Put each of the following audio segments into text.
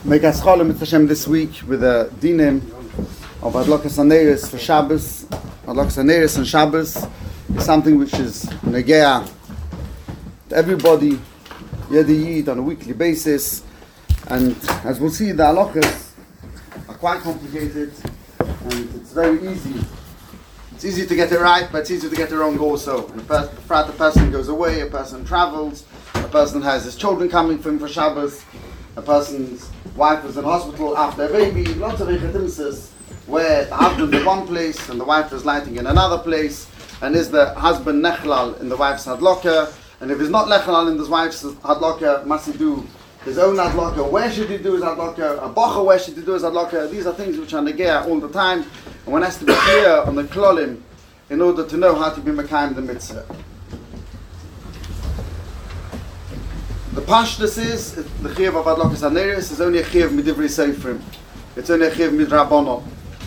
Make us call with Hashem this week with a dinim of Adlokas Haneres for Shabbos. Adlokas Haneres and Shabbos is something which is negea to everybody, Yedi Yid, on a weekly basis. And as we'll see, the halakhas are quite complicated and it's very easy. It's easy to get it right, but it's easy to get it wrong also. And a person goes away, a person travels, a person has his children coming for him for Shabbos, a person's wife is in hospital after a baby, lots of ichadimsis where the husband is in one place and the wife is lighting in another place, and is the husband nechlal in the wife's hadloka, and if he's not nechlal in his wife's hadloka, must he do his own hadloka? Where should he do his hadloka? A bocha, where should he do his hadloka? These are things which are negea all the time, and one has to be clear on the klolim in order to know how to be mekayim the mitzvah. The pashtus is, the chiyuv of Adlokas Haneres is only a chiyuv midivrei seifrim. It's only a chiyuv midrabanon.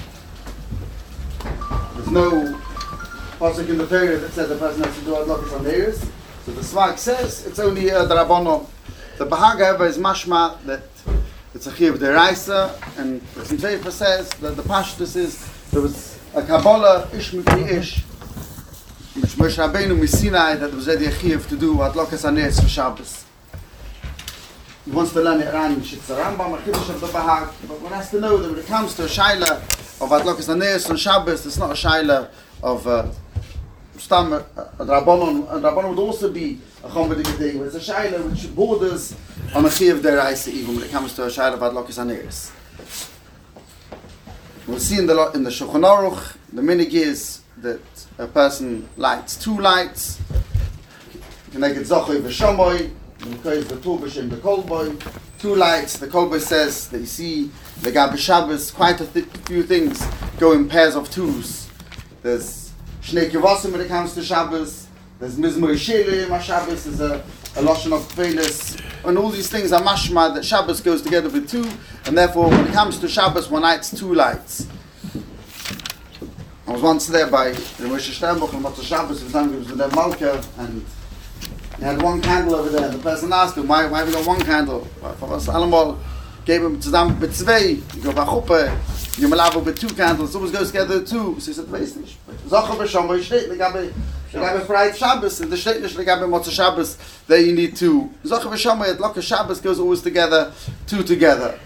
There's no pasuk in the Torah that says the person has to do Adlokas Haneres. So the Svag says it's only a drabanon. The Bahag, however, is mashma that it's a chiyuv deraisa, and the Seifer says that the pashtus is there was a Kabbalah ish mipni ish, which Moshe Rabbeinu misinai that there was already a chiyuv to do Adlokas Haneres for Shabbos. He wants to learn it around Shitza Rambam, a Kiddush of the Bahag, but one has to know that when it comes to a shaila of Adlokas Haneres on Shabbos, it's not a shaila of Stam, a Rabbanon. A Rabbanon would also be a Chombedige thing, but it's a shaila which borders on a Chiyuv Deraisa even when it comes to a shaila of Adlokas Haneres. We'll see in the Shulchan Aruch, the minig is that a person lights two lights, you can make it Zochoi v'Shomoy, because the the kolboy, two lights. The kolboy says that you see the Gabi Shabbos, quite a few things go in pairs of twos. There's Shnei Kivasim when it comes to Shabbos. There's Mizmor Shele in Shabbos. There's a Lashon of Kvelis, and all these things are mashma that Shabbos goes together with two, and therefore when it comes to Shabbos, one lights two lights. I was once there by the Moshe Sternbuch and Motzei Shabbos, his name was the Malka, and he had one candle over there, and the person asked him, why have you got one candle? For us allemal gave him zusammen mit zwei, you go bachuppe, you malavo with two candles, so it goes together two. So he said, weiß nicht. Zocher b'shomoy steht, legabe Friday Shabbos, and the steht nicht legabe Motzei Shabbos, there you need two. Zocher b'shomoy, at Lokas Shabbos goes always together, two together.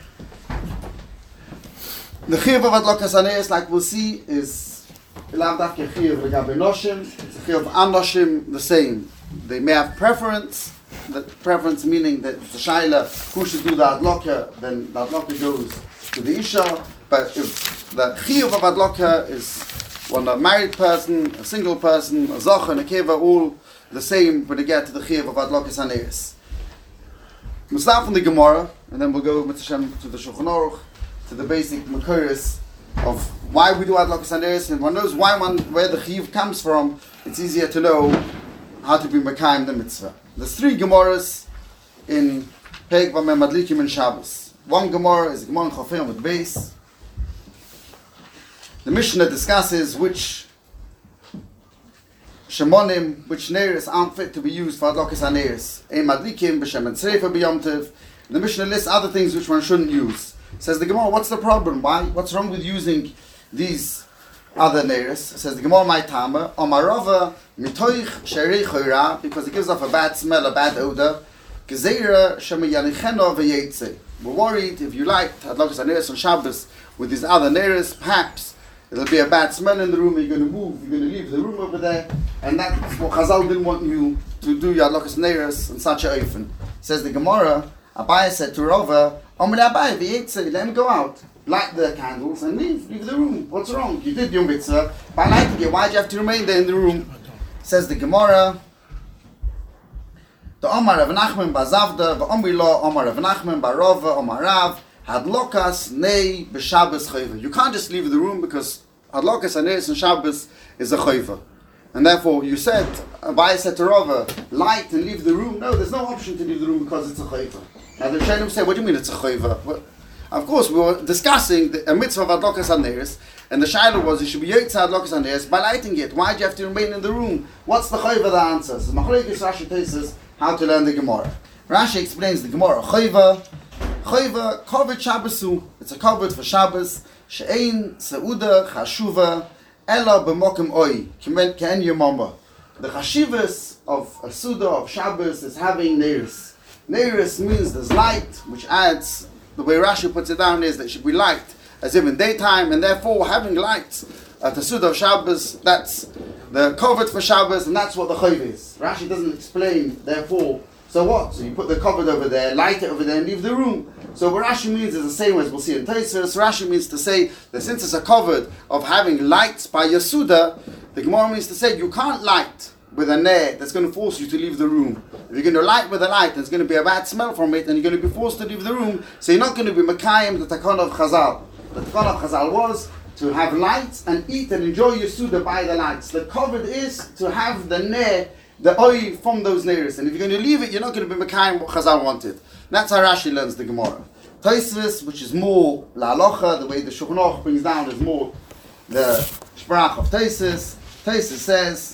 The chiyuv of Adlokas Haneres, like we'll see, is lav dafke chiyuv legabe noshim, it's a chiyuv anoshim, the same. They may have preference, that preference meaning that the shaila who should do the adloka, then the adloka goes to the isha. But if the chiyuv of adloka is when a married person, a single person, a zocha and a keva, all the same when they get to the chiyuv of Adlokas Haneres. We'll start from the Gemara, and then we'll go with Hashem to the Shulchan Aruch, to the basic makuris of why we do Adlokas Haneres, and one knows where the chiyuv comes from. It's easier to know how to be mekayim the mitzvah. There's three Gemaras in Perek Vamem Madlikim and Shabbos. One Gemara is Gemara in Chofim with base. The Mishnah discusses which shemonim, which neres aren't fit to be used for Adlokas Haneres. Ein Madlikim b'shem and Tzreifa b'Yom Tov. The Mishnah lists other things which one shouldn't use. Says the Gemara, what's the problem? What's wrong with using these other neres? Says the Gemara, my tama, Omarova mitoich sherei choira, because it gives off a bad smell, a bad odor. Gezeira shemeyanicheno v'yetze. We're worried if you light Adlokas Haneres on Shabbos with these other neres, perhaps it'll be a bad smell in the room. You're going to move. You're going to leave the room over there, and that's what Chazal didn't want you to do your Adlokas Haneres in such a oifen. Says the Gemara, Abaye said to Rova, Omri Abaye v'yetze, let him go out. Light the candles and leave the room. What's wrong? You did your mitzvah by lighting it. Why do you have to remain there in the room? Says the Gemara, the Omar Rav Nachman Bazavda, the Omri Lo Omar Rav Nachman Barova Omar Rav Hadlokas Nei b'Shabbos Chayva. You can't just leave the room because Adlokas Haneres and Shabbos is a Chayva, and therefore you said, Abaye said to Rova, light and leave the room. No, there's no option to leave the room because it's a Chayva. Now the Shainim say, what do you mean it's a Chayva? Of course, we were discussing a mitzvah of Adlokas Haneres, and the shaila was, you should be yotza Adlokas Haneres by lighting it. Why do you have to remain in the room? What's the chayva? The answer. So Machlekes Rashi says how to learn the Gemara. Rashi explains the Gemara. Chayva Choiva, covered Shabbasu. It's a covered for Shabbos. She'ein, Seuda, Chashuva, Ella b'mokim oi. Ken Yomamba. The Chashivas of a Suda of Shabbos is having Neiris. Neiris means there's light, which adds, the way Rashi puts it down is that it should be light, as if in daytime, and therefore having light at the Suda of Shabbos, that's the covered for Shabbos, and that's what the Chayv is. Rashi doesn't explain, therefore, so what? So you put the covered over there, light it over there, and leave the room. So what Rashi means is the same as we'll see in Tosfos. Rashi means to say that since it's a covered of having lights by Yasuda, the Gemara means to say you can't light with a ner that's going to force you to leave the room. If you're going to light with a light, there's going to be a bad smell from it, and you're going to be forced to leave the room, so you're not going to be Makayim, the Takon of Chazal. The Takon of Chazal was to have lights and eat and enjoy your Suda by the lights. The covered is to have the ner, the oil from those neiros. And if you're going to leave it, you're not going to be Makayim what Chazal wanted. That's how Rashi learns the Gemara. Tosfos, which is more La Halacha, the way the Shulchan Aruch brings down is more the Sprach of Tosfos. Tosfos says,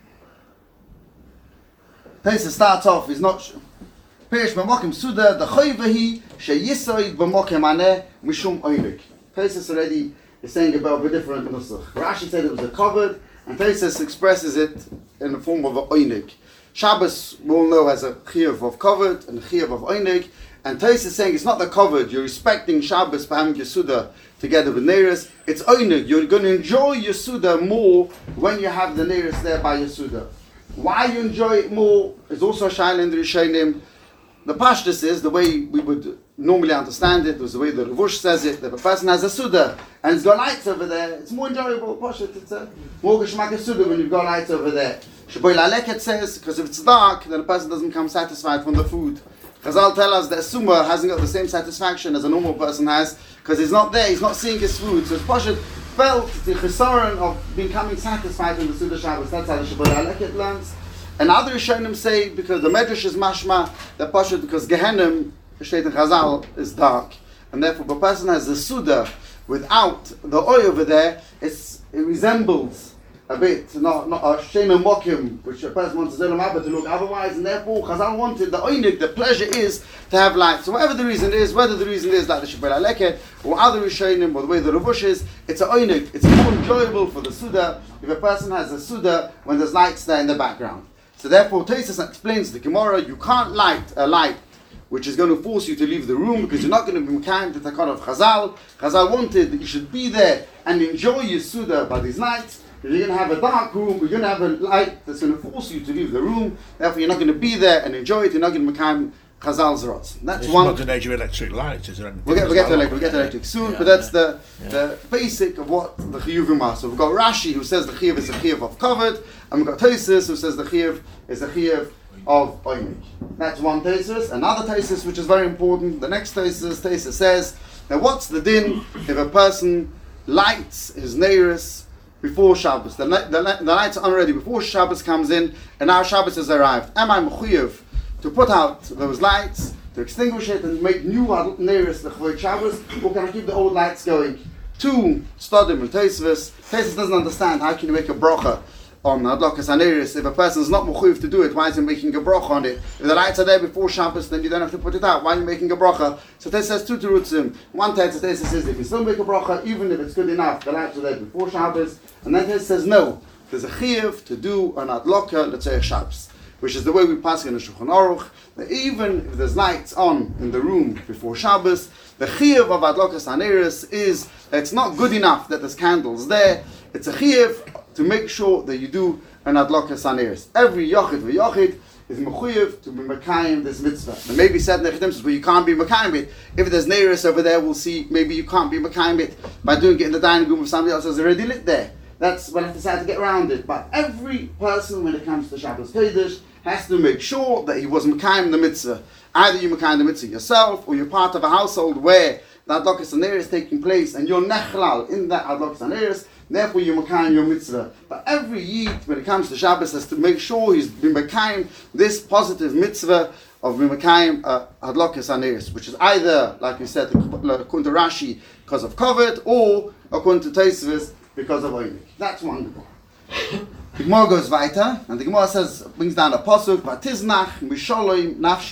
Tosfos starts off, is not Perish b'mokim Suda, the Choyvahi, sheyisoid b'mokim aneh, mishum oilik. Tosfos already is saying about a different nusach. Rashi said it was a covered, and Tosfos expresses it in the form of a oinik. Shabbos, we all know, has a chiyuv of covered and a chiyuv of oinik, and Tosfos is saying it's not the covered, you're respecting Shabbos by having your Suda together with Neiros, it's oinik, you're going to enjoy your Suda more when you have the Neiros there by your Suda. Why you enjoy it more is also a shaila in the Rishonim. The Pashtus is the way we would normally understand it, was the way the Ravush says it, that if a person has a Suda and it's got lights over there, it's more enjoyable. Pashtus, it's a more Geshmak Suda when you've got lights over there. Shaboy Laleket says, because if it's dark, then a person doesn't become satisfied from the food. Chazal tell us that a Summa hasn't got the same satisfaction as a normal person has, because he's not there, he's not seeing his food. So it's Pashtus felt the chesaron of becoming satisfied in the Suda Shabbos. That's how the Shaboy Laleket learns. And other Rishonim say, because the Medrash is mashma, that Pashut, because Gehenim, Shteit in Chazal, is dark. And therefore, if a person has the Suda without the oil over there, it resembles a bit, not a Shem and Mokim, which a person wants to look otherwise, and therefore Chazal wanted the oinik, the pleasure is to have light. So whatever the reason is, whether the reason is like the Shabbos Aleket, or other Rishonim, or the way the Ravush is, it's a oinik, it's more enjoyable for the Suda if a person has a Suda when there's lights there in the background. So therefore, Tosfos explains the Gemara, you can't light a light which is going to force you to leave the room because you're not going to be kind to the Takon of Chazal. Chazal wanted that you should be there and enjoy your Suda by these nights. Because you're going to have a dark room, you're going to have a light that's going to force you to leave the room. Therefore, you're not going to be there and enjoy it. You're not going to become Chazal's rots. That's it's one. Not an age of electric lights, is there? We'll get to electric soon, but that's the basic of what the chiyuvim are. So we've got Rashi who says the chiyuv is a chiyuv of covered, and we've got Tosfos who says the chiyuv is a chiyuv of oinik. That's one Tosfos. Another Tosfos which is very important. The next Tosfos says, now what's the din if a person lights his neiros before Shabbos? The lights are already before Shabbos comes in, and now Shabbos has arrived. Am I mechuyev to put out those lights, to extinguish it and make new neiros the Chavoy Shabbos, or can I keep the old lights going? Two Stadim and Tosfos. Tosfos doesn't understand how can you make a bracha on Adlokas HaNeiros. If a person is not mechuyev to do it, why is he making a bracha on it? If the lights are there before Shabbos, then you don't have to put it out. Why are you making a bracha? So Tosfos says two terutzim. One Tosfos says if you still make a bracha, even if it's good enough, the lights are there before Shabbos. And then Tosfos says no, there's a chiyuv to do an Adloka, let's say Shabbos, which is the way we pass in the Shulchan Aruch, that even if there's lights on in the room before Shabbos, the chiyuv of Adlokas HaNeiros is that it's not good enough that there's candles there. It's a chiyuv to make sure that you do an Adlokas HaNeiros. Every yochid v'yochid is mechuyev to be mekayim this mitzvah. And maybe said in the Chedim says, well, you can't be mekayim it. If there's neiros over there, we'll see, maybe you can't be mekayim it by doing it in the dining room if somebody else has already lit there. That's when I decide to get around it. But every person, when it comes to Shabbos Kodesh, has to make sure that he was mekayim the mitzvah. Either you mekayim the mitzvah yourself, or you're part of a household where the Adlokas HaNeiros is taking place, and you're nechlal in that Adlokas HaNeiros, therefore you're mekayim your mitzvah. But every yid, when it comes to Shabbos, has to make sure he's been mekayim this positive mitzvah of mekayim Adlokas HaNeiros, which is either, like we said, according to Rashi, because of covet, or according to Tosfos, because of oinik. That's one Gemara. The Gemara goes weiter, and the Gemara says, brings down a pasuk, Vatiznach, Misholoim, Nafshi,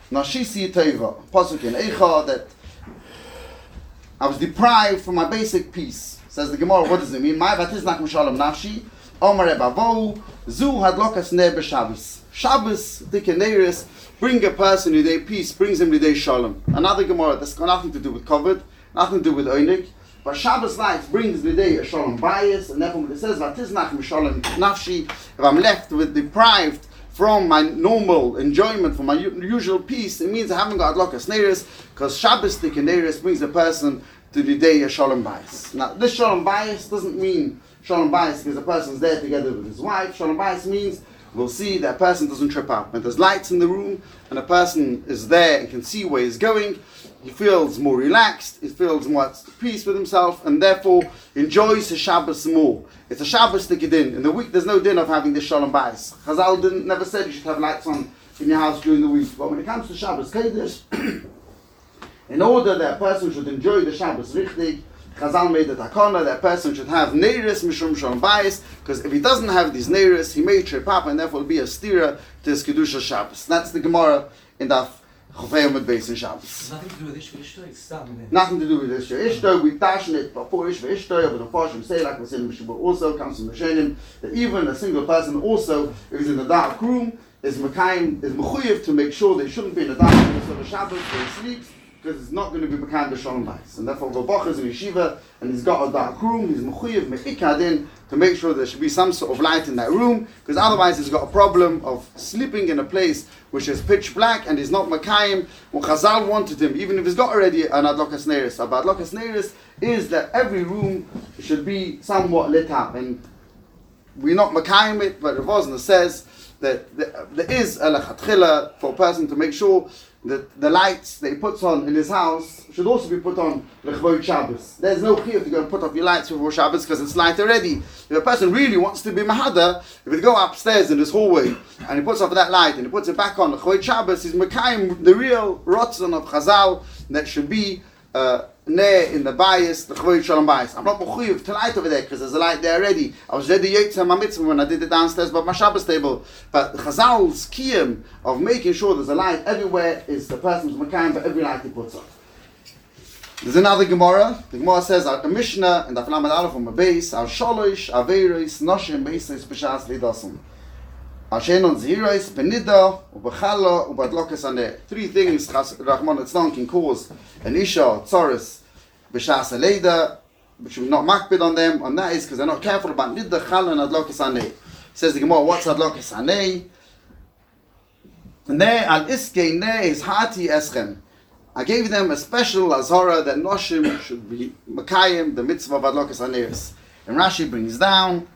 Nashisi Teva, Pasuk in Eicha, that I was deprived from my basic peace. Says the Gemara, what does it mean? My vatiznach mishalom nafshi, Omer Ebavo, Zu hadlokas ne b'Shabbos. Shabbos, Dikeneris, bring a person Lidei peace, brings him Lidei Shalom. Another Gemara, that's got nothing to do with covet, nothing to do with Oinig, but Shabbos lights brings Lidei a Shalom bias, and therefore it says, vatiznach mishalom nafshi, if I'm left with deprived from my normal enjoyment, from my usual peace, it means I haven't got adlokas neiris, because Shabbos Dikeneris brings a person to Lidei a Shalom bias. Now, this Shalom bias doesn't mean Shalom bias because a person's there together with his wife. Shalom bias means we'll see that a person doesn't trip up. When there's lights in the room and a person is there and can see where he's going, he feels more relaxed, he feels more at peace with himself, and therefore enjoys his Shabbos more. It's a Shabbos to get in. In the week, there's no din of having this Shalom bias. Chazal never said you should have lights on in your house during the week. But when it comes to Shabbos Kodesh, in order that a person should enjoy the Shabbos richtig, Chazal made the takana that a person should have neiris mishum shalom bayis, because if he doesn't have these neiris, he may trip up and therefore be a stira to his kedusha Shabbos. That's the Gemara in Daf Chofei Amud Beis in Shabbos. Nothing to do with Ishva Ishto, it's Stam. Nothing to do with Ishva Ishto. We dashen it before Ishva Ishto, but the Farshim say, like we said in Mishabur, also comes from the Shenim, that even a single person also, if he's in a dark room, is mechuyev to make sure that he shouldn't be in a dark room for the Shabbos where he sleeps, because it's not going to be Mekan B'Shalom Bayis. And therefore, Rabach is in yeshiva, and he's got a dark room, he's mechuyev me'ikadin, to make sure there should be some sort of light in that room, because otherwise he's got a problem of sleeping in a place which is pitch black, and he's not Mekayim. Well, Chazal wanted him, even if he's got already an Adlokas Neiris. But Adlokas Neiris is that every room should be somewhat lit up, and we're not Mekayim it, but Rav Osner says that there is a lechatchila for a person to make sure that the lights that he puts on in his house should also be put on l'chvod Shabbos. There's no chiyuv to go and put off your lights before Shabbos because it's light already. If a person really wants to be mahada, if he go upstairs in this hallway and he puts off that light and he puts it back on l'chvod Shabbos, he's mekayim the real rotzon of Chazal that should be ne in the bias, the chvoy shalom bias. I'm not mechuyev to light over there because there's a light there already. I was ready yotze my mitzvah when I did it downstairs by my Shabbos table. But Chazal's kiyum of making sure there's a light everywhere is the person's mekayim for every light he puts on. There's another Gemara. The Gemara says the Mishnah and the Flamed Aleph on the base al sholosh aveiros noshim beisos b'shas lidasum. Ashenon zihiros benida ubechala ubadlokas aneh. Three things Rahman Etzlan can cause an isha tzoris b'shas aleida, which will not makbid on them, and that is because they're not careful about nida chala and adlokas aneh. Says the Gemara, what's adlokas aneh? Ne al iskei ne is hati eschem. I gave them a special azhara that noshim should be makayim the mitzvah of adlokas aneh. And Rashi brings down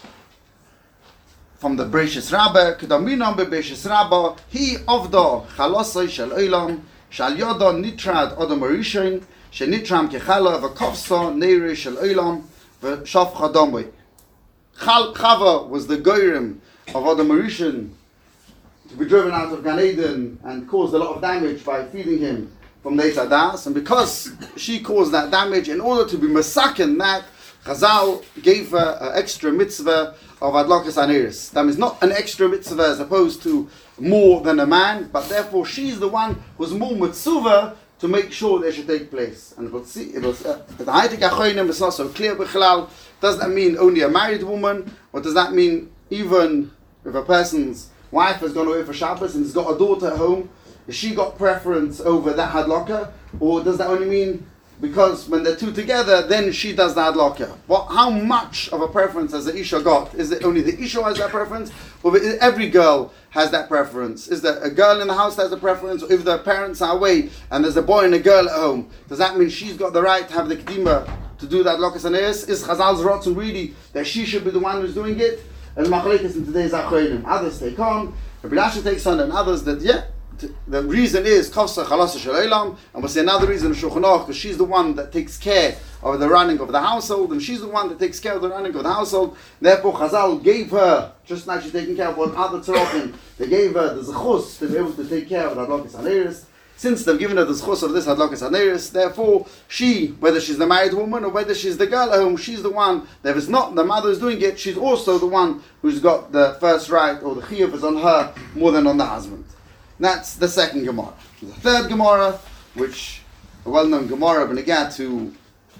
from the Bereishis Rabbah, Kedaminam beBereishis Rabbah, he avda chalosai shel olam, shal yoda nitrad odom arishin, shenitram kechala v'kofsa neiri shel olam, v'shav chadomoi. Chava was the goyim of Odom Arishin to be driven out of Gan Eden and caused a lot of damage by feeding him from Neit Adas, and because she caused that damage, in order to be masakin that, Chazal gave her an extra mitzvah of Adlokas Aneris. That means not an extra mitzvah as opposed to more than a man, but therefore she's the one who's more mitzvah to make sure they should take place. And we'll see, the Haitik Achoinim is not so clear. Does that mean only a married woman, or does that mean even if a person's wife has gone away for Shabbos and has got a daughter at home, has she got preference over that hadlaka, or does that only mean because when they're two together, then she does the hadlaka? How much of a preference has the Isha got? Is it only the Isha has that preference, or every girl has that preference? Is there a girl in the house that has a preference, or if the parents are away and there's a boy and a girl at home, does that mean she's got the right to have the kedima to do that hadlakas aneis? Is Chazal's rotzon really that she should be the one who's doing it? And machlekes in today's achronim, others take on, Rabbi Lasha takes on, and others that the reason is Kafsa Chalasa Shel Olam, and we'll say another reason is Shulchan Aruch, because she's the one that takes care of the running of the household, and she's the one that takes care of the running of the household. Therefore, Chazal gave her, just like she's taking care of what other tzorachim, they gave her the zechus to be able to take care of the hadlakas aneris. Since they've given her the zechus of this hadlakas aneris, therefore she, whether she's the married woman or whether she's the girl at home, she's the one that if it's not the mother who's doing it, she's also the one who's got the first right, or the chiyuv is on her more than on the husband. That's the second Gemara. The third Gemara, which a well-known Gemara, when it got to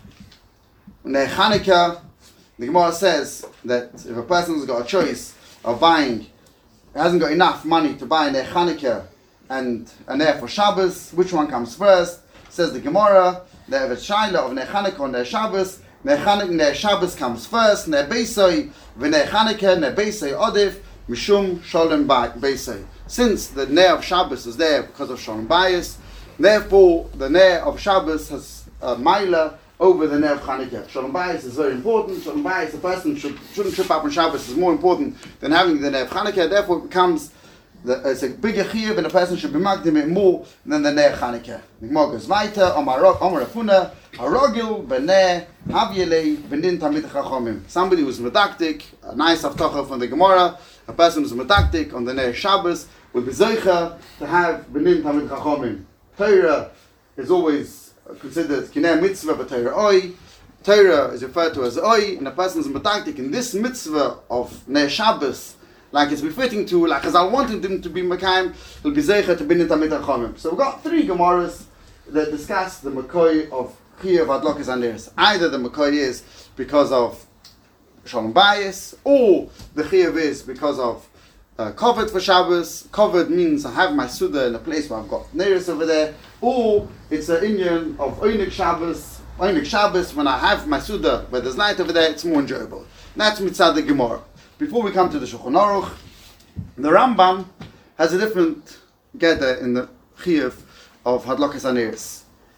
Ner Chanukah, the Gemara says that if a person's got a choice of buying, hasn't got enough money to buy Ner Chanukah and a Ner for Shabbos, which one comes first? Says the Gemara that if it's Shaila of Ner Chanukah or Ner Shabbos, Ner Shabbos comes first, Ner Beisai, V'Ner Chanukah, Ner Beisai Odif, Mishum Sholem Beisai. Since the Ner of Shabbos is there because of Sholem Bayis, therefore the Ner of Shabbos has a Maila over the Ner of Chanukah. Sholem Bayis is very important. Sholem Bayis, the person shouldn't trip up on Shabbos, is more important than having the Ner of Chanukah. Therefore it becomes it's a bigger chiyuv, and a person should be magdim it more than the Ner Chanukah. The Gemara goes weiter. Omar Rafuna, Harogil b'Ner Havyelei v'Nin Tamid Chachomim. Somebody who's medaktik, a nice haftacha from the Gemara. A person who's medaktik on the Ner Shabbos will be zeicha to have v'Nin Tamid Chachomim. Torah is always considered kinei mitzvah, but Torah oi. Torah is referred to as oi, and a person is medaktik in this mitzvah of Ner Shabbos, like it's befitting to, like as I wanted him to be Mekayim, will be Zeicha to Binin Tamid HaChomim. So we've got three Gemaras that discuss the Mekoi of Chiyuv Adlokas Aneres. Either the Mekoi is because of Sholem Bayis, or the Chiyuv is because of Kovet for Shabbos. Kovet means I have my Suda in a place where I've got Neres over there, or it's an Inyan of Oynik Shabbos. Oynik Shabbos, when I have my Suda where there's light over there, it's more enjoyable. That's Mitzad the Gemara. Before we come to the Shulchan Aruch, the Rambam has a different geder in the Chiyuv of Hadlokas Aneres.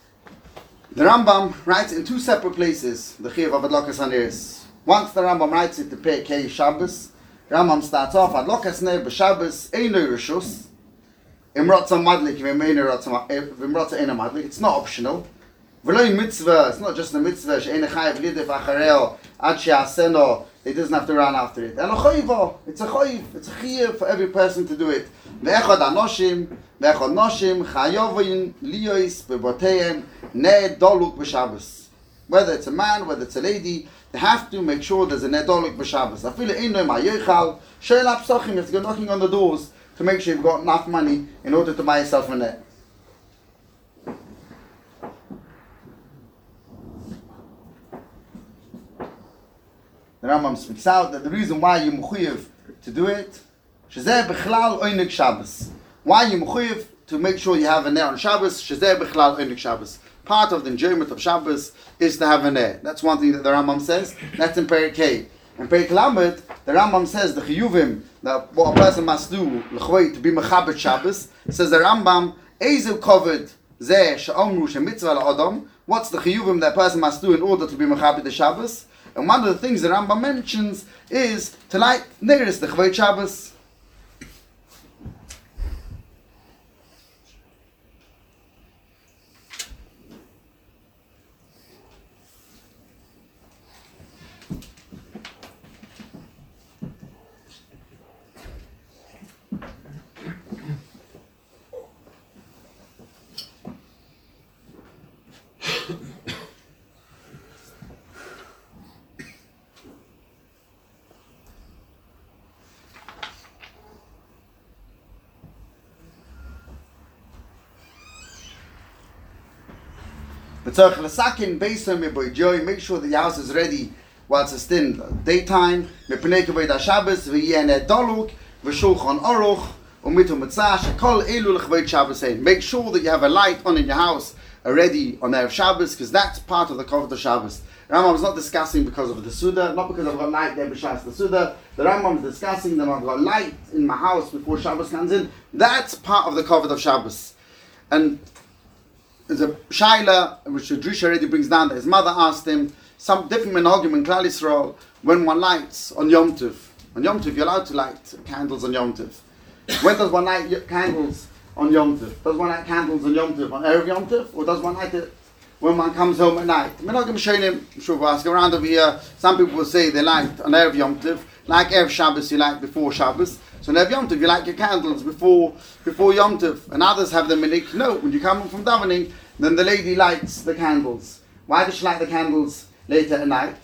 The Rambam writes in two separate places the Chiyuv of Hadlokas Aneres. Once the Rambam writes it to Perkei Shabbos, Rambam starts off Hadlokas Ner b'Shabbos Eino Rishus Imrotza Madlik V'Imrotza Eino Madlik. It's not optional. V'Loi Mitzvah. It's not just a mitzvah. She'ein Chayiv Lidif Achareo Ad She'aseno. It doesn't have to run after it. It's a choiv. It's a chiyuv for every person to do it. Ve'echad anoshim noshim chayovin liyois beboteihem ne doluk b'Shabbos. Whether it's a man, whether it's a lady, they have to make sure there's a ne doluk b'Shabbos. Afilu ein noim hayochal she'el apsochim. If you're knocking on the doors to make sure you've got enough money in order to buy yourself a net. The Rambam speaks out that the reason why you mechuyev to do it, shezeh b'chlal oynik Shabbos. Why you mechuyev to make sure you have a ner on Shabbos? Shezeh b'chlal oynik Shabbos. Part of the enjoyment of Shabbos is to have a ner. That's one thing that the Rambam says. That's in Perek Kei. In Perek Lamed, the Rambam says the chiyuvim that what a person must do l'chvei to be mechabed Shabbos. Says the Rambam, ezu kovid zeh she'omru shemitzvah la'adam. What's the chiyuvim that a person must do in order to be mechabed the Shabbos? And one of the things that Rambam mentions is to light Neres the Chvei Shabbos. Make sure that the house is ready while it's still daytime. Make sure that you have a light on in your house already on Erev Shabbos, because that's part of the Kovot of Shabbos. Rambam is not discussing because of the Suda, not because I've got light there b'Shas the Suda. The Rambam is discussing that I've got light in my house before Shabbos comes in. That's part of the Kovot of Shabbos. And there's a Shaila, which the Drisha already brings down, that his mother asked him, some different minhagim in Klal Yisrael, when one lights on Yom Tov. On Yom Tov, you're allowed to light candles on Yom Tov. When does one light candles on Yom Tov? Does one light candles on Yom Tov, on Erev Yom Tov? Or does one light it when one comes home at night? Minhagim Sheinim, I'm sure we'll ask around over here, some people will say they light on Erev Yom Tov, like Erev Shabbos, you light before Shabbos. So on Erev Yom Tov, you light your candles before Yom Tov. And others have the minik, no, when you come home from davening, then the lady lights the candles. Why does she light the candles later at night?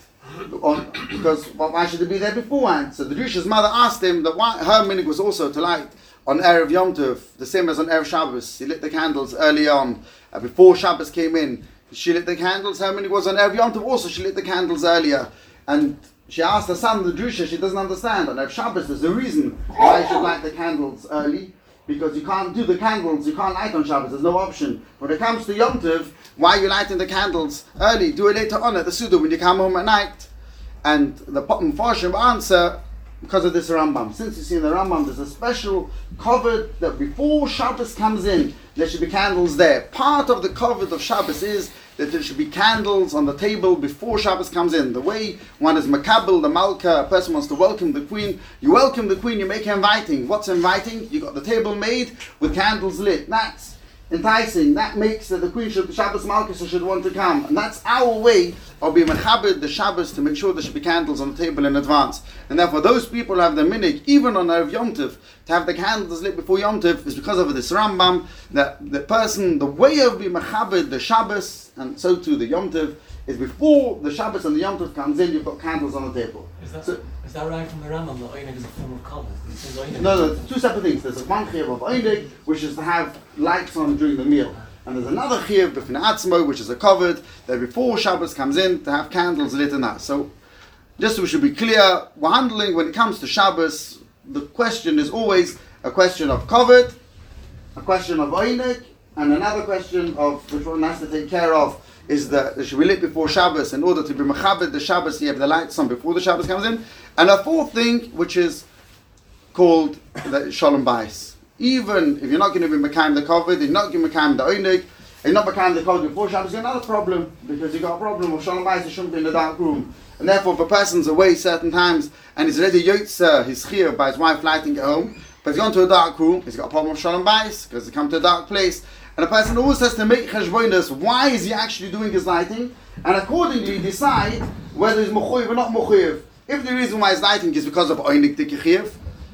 Because why should it be there beforehand? So the Jewish mother asked him that why her minig was also to light on Erev Yom Tov, the same as on Erev Shabbos. He lit the candles early on, before Shabbos came in. She lit the candles. How many was on Erev Yom Tov? Also, she lit the candles earlier. And she asked her son, the Drusha, she doesn't understand. On Erev Shabbos, there's a reason why you should light the candles early. Because you can't do the candles, you can't light on Shabbos, there's no option. When it comes to Yom Tov, why are you lighting the candles early? Do it later on at the Suda when you come home at night. And the Mepharshim answer, because of this Rambam. Since you see in the Rambam, there's a special covered that before Shabbos comes in, there should be candles there. Part of the covered of Shabbos is that there should be candles on the table before Shabbos comes in. The way one is makabel, the malka, a person wants to welcome the queen. You welcome the queen, you make her inviting. What's inviting? You got the table made with candles lit. That's enticing. That makes that the queen should, the Shabbos malka should want to come. And that's our way of being mechabed the Shabbos to make sure there should be candles on the table in advance. And therefore those people who have the minhag, even on Erev Yom Tov, to have the candles lit before Yom Tov is because of this Rambam, that the person, the way of being mechabed the Shabbos, and so too the Yom Tov, is before the Shabbos and the Yom Tov comes in, you've got candles on the table. Is that right from the Rambam, that Einig is a form of covet? No, two separate things. There's one chiyuv of Einig, which is to have lights on during the meal. And there's another chiyuv, b'fnei atzmo, which is a covered, that before Shabbos comes in, to have candles lit in that. So, just so we should be clear, we're handling, when it comes to Shabbos, the question is always a question of covered, a question of Einig, and another question of which one has to take care of is that it should be lit before Shabbos. In order to be mechabed the Shabbos, you have the lights on before the Shabbos comes in. And a fourth thing, which is called the Shalom Bayis. Even if you're not going to be mekayim the covered, you're not going to be mekayim the Einig, you're not mekayim the covered before Shabbos, you've got another problem, because you've got a problem of Shalom Bayis, you shouldn't be in the dark room. And therefore, if a person's away certain times and he's already yotzer his chiyuv by his wife lighting at home, but he's gone to a dark room, he's got a problem of Shalom Bayis, because he come to a dark place. And a person always has to make cheshbonos. Why is he actually doing his lighting? And accordingly decide whether he's mechuyev or not mechuyev. If the reason why he's lighting is because of Einig Dikkichiyev,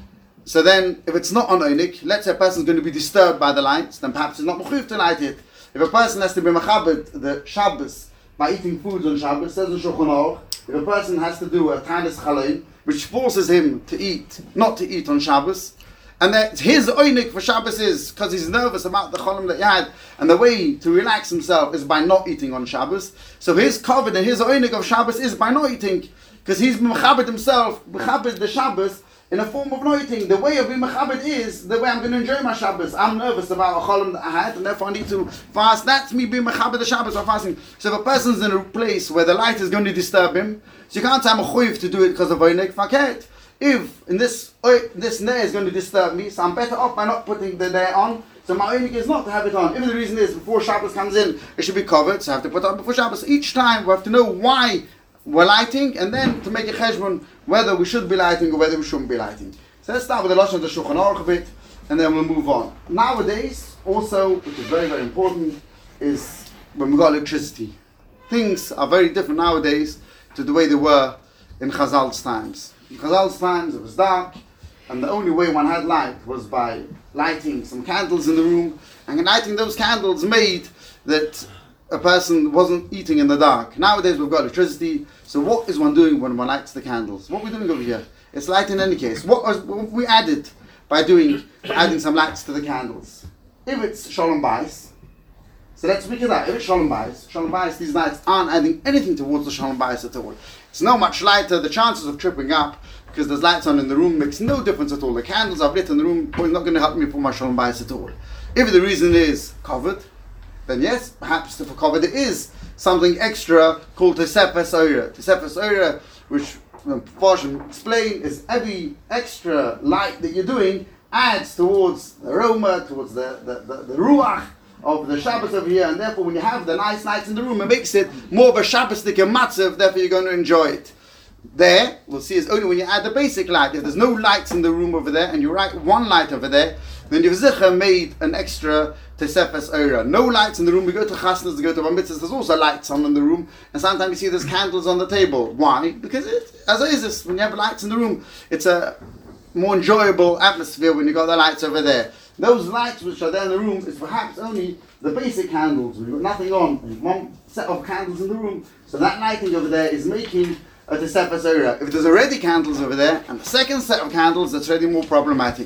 so then if it's not on Einig, let's say a person's going to be disturbed by the lights, then perhaps he's not mechuyev to light it. If a person has to be mechabed the Shabbos by eating foods on Shabbos, says the Shulchan Aruch, if a person has to do a tanis chalein, which forces him to eat, not to eat on Shabbos, and that his Einig for Shabbos is because he's nervous about the cholim that he had, and the way to relax himself is by not eating on Shabbos. So his covered and his Einig of Shabbos is by not eating, because he's mechabed himself, mechabed the Shabbos in a form of not eating. The way of being mechabed is the way I'm going to enjoy my Shabbos. I'm nervous about a cholim that I had, and therefore I need to fast. That's me being mechabed the Shabbos or fasting. So if a person's in a place where the light is going to disturb him, so you can't say I'm a chuyev to do it because of Einig. Forget. If in this nair is going to disturb me, so I'm better off by not putting the nair on. So my Einig is not to have it on. If the reason is before Shabbos comes in, it should be covered, so I have to put it on before Shabbos. Each time we have to know why we're lighting, and then to make a cheshbon whether we should be lighting or whether we shouldn't be lighting. So let's start with the Lashon of the Shulchan Aruch a bit, and then we'll move on. Nowadays, also, which is very, very important, is when we've got electricity. Things are very different nowadays to the way they were in Chazal's times. In Chazal's times, it was dark, and the only way one had light was by lighting some candles in the room, and lighting those candles made that a person wasn't eating in the dark. Nowadays we've got electricity, so what is one doing when one lights the candles? What are we doing over here? It's light in any case. What we added by adding some lights to the candles? If it's Shalom Bayis, so let's speak of that. If it's Shalom Bayis, these lights aren't adding anything towards the Shalom Bayis at all. It's no much lighter. The chances of tripping up because there's lights on in the room makes no difference at all. The candles I've lit in the room are not going to help me for my Shalom Bayis at all. If the reason is covered, then yes, perhaps for covered there is something extra called Tesefes Oira. Tesefes Oira, which Mepharshim explain, is every extra light that you're doing adds towards the aroma, towards the ruach of the Shabbos over here, and therefore when you have the nice lights in the room, it makes it more of a Shabbos-dik matzav, therefore you're going to enjoy it. There, we'll see, is only when you add the basic light. If there's no lights in the room over there, and you write one light over there, then you've zicha made an extra Tesefes Oira. No lights in the room. We go to chasnas, we go to bar mitzvahs, there's also lights on in the room, and sometimes you see there's candles on the table. Why? Because as it is, when you have lights in the room, it's a more enjoyable atmosphere when you got the lights over there. Those lights which are there in the room is perhaps only the basic candles. We've got nothing on. There's one set of candles in the room, so that lighting over there is making a Tesefes Oira. If there's already candles over there, and the second set of candles, that's already more problematic.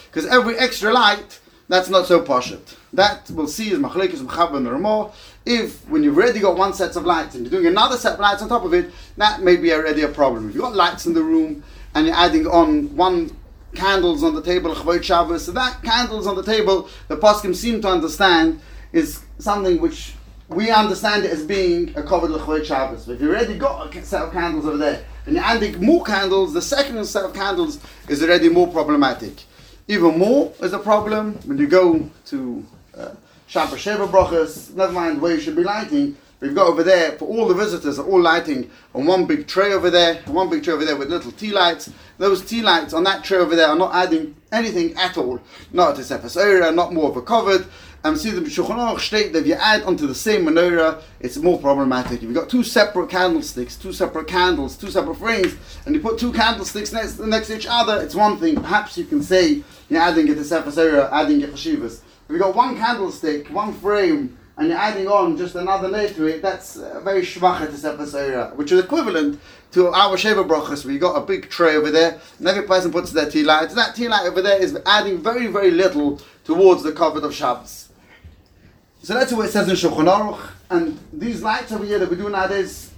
because every extra light, that's not so pashut. That we'll see is machlekes mechaber and Ramah. If when you've already got one set of lights and you're doing another set of lights on top of it, that may be already a problem. If you've got lights in the room and you're adding on one candles on the table, Chavoy Shabbos, so that candles on the table, the poskim seem to understand is something which we understand it as being a covered Chavoy Shabbos. But if you already got a set of candles over there and you're adding more candles, the second set of candles is already more problematic. Even more is a problem when you go to Shabbos Sheva Brachas, never mind where you should be lighting. We've got over there, for all the visitors are all lighting on one big tray over there, with little tea lights. Those tea lights on that tray over there are not adding anything at all. Not a Sefes Eira, not more of a covered. See the Shulchan Aruch state that if you add onto the same menorah, it's more problematic. If you've got two separate candlesticks, two separate candles, two separate frames, and you put two candlesticks next to each other, it's one thing. Perhaps you can say you're adding it to Sefes Eira, adding it to Chashivas. If you've got one candlestick, one frame, and you're adding on just another nail to it, that's very shvacha to Sefes Eira, which is equivalent to our Sheva Brachas, where you got a big tray over there, and every person puts their tea light. That tea light over there is adding very, very little towards the cover of Shabbos. So that's what it says in Shulchan Aruch, and these lights over here that we do nowadays,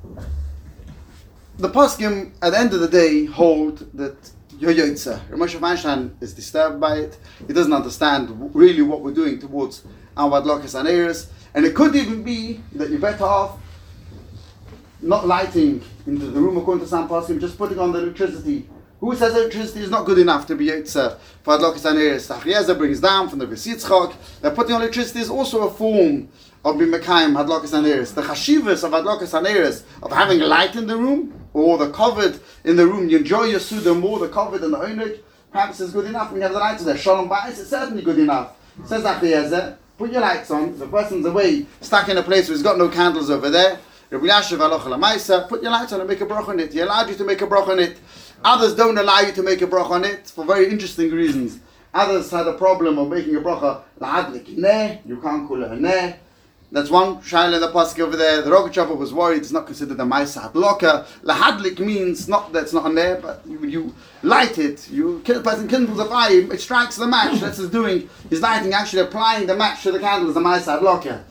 the poskim at the end of the day hold that Yoyotza. Moshe Feinstein is disturbed by it. He doesn't understand really what we're doing towards our Adlokas and Eres. And it could even be that you're better off not lighting into the room according to some poskim, just putting on the electricity. Who says electricity is not good enough to be Yotza for Adlokas and Eres? Achiezer brings down from the Besitzchok that putting on electricity is also a form of Bimekayim Adlokas and Eres. The Chashivas of Adlokas and Eres, of having light in the room, or the covered in the room, you enjoy your Suda more, the covered and the Oinik, perhaps is good enough when you have the lights there. Shalom Ba'is is certainly good enough. Says Achiezer, put your lights on, the person's away, stuck in a place where he's got no candles over there. Rabbi Yashiv Aloch Lamaisa, put your lights on and make a brach on it. He allowed you to make a brach on it. Others don't allow you to make a brach on it for very interesting reasons. Others had a problem of making a bracha la'adlik neh, you can't call it a neh. That's one shaila in the pasuk over there. The Rogatchover was worried it's not considered a ma'aseh hadloka. Lahadlik means not that it's not a neh, but you light it. The person kindles a fire, it strikes the match. That's his doing. He's lighting, actually applying the match to the candle as a ma'aseh hadloka.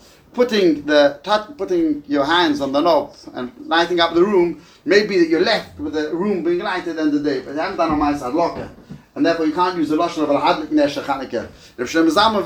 Putting your hands on the knob and lighting up the room, maybe that you're left with the room being lighted at the end of the day, but you haven't done a ma'aseh hadloka. And therefore you can't use the lashon of al-hadlik nesha chanukah. Rav Shlomo Zalman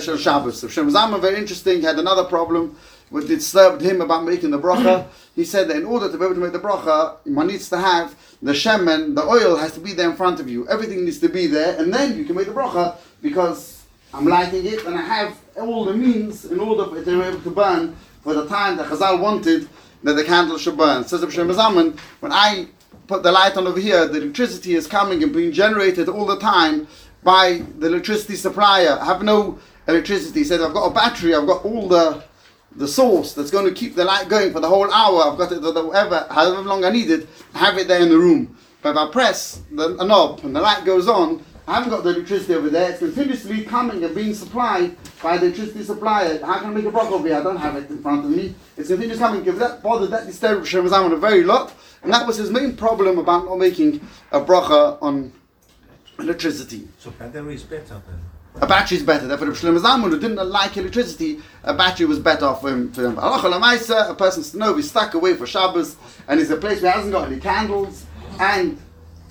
very interesting. He had another problem which disturbed him about making the bracha. He said that in order to be able to make the bracha, one needs to have the shemen, the oil has to be there in front of you. Everything needs to be there, and then you can make the bracha, because I'm lighting it and I have all the means in order for it to be able to burn for the time that Chazal wanted that the candle should burn. Says Rav Shlomo Zalman, when I put the light on over here, the electricity is coming and being generated all the time by the electricity supplier. I have no electricity. He said, I've got a battery, I've got all the source that's going to keep the light going for the whole hour. I've got it, however long I need it, I have it there in the room. But if I press a knob and the light goes on, I haven't got the electricity over there. It's continuously coming and being supplied by the electricity supplier. How can I make a bracha over here? I don't have it in front of me. It's continuously coming. If that bothered, that disturbed Shlomo Zalman a very lot. And that was his main problem about not making a bracha on electricity. So battery is better then? A battery is better. Therefore, Shlomo Zalman, who didn't like electricity, a battery was better for him. A person's to know he's stuck away for Shabbos, and he's a place where he hasn't got any candles, and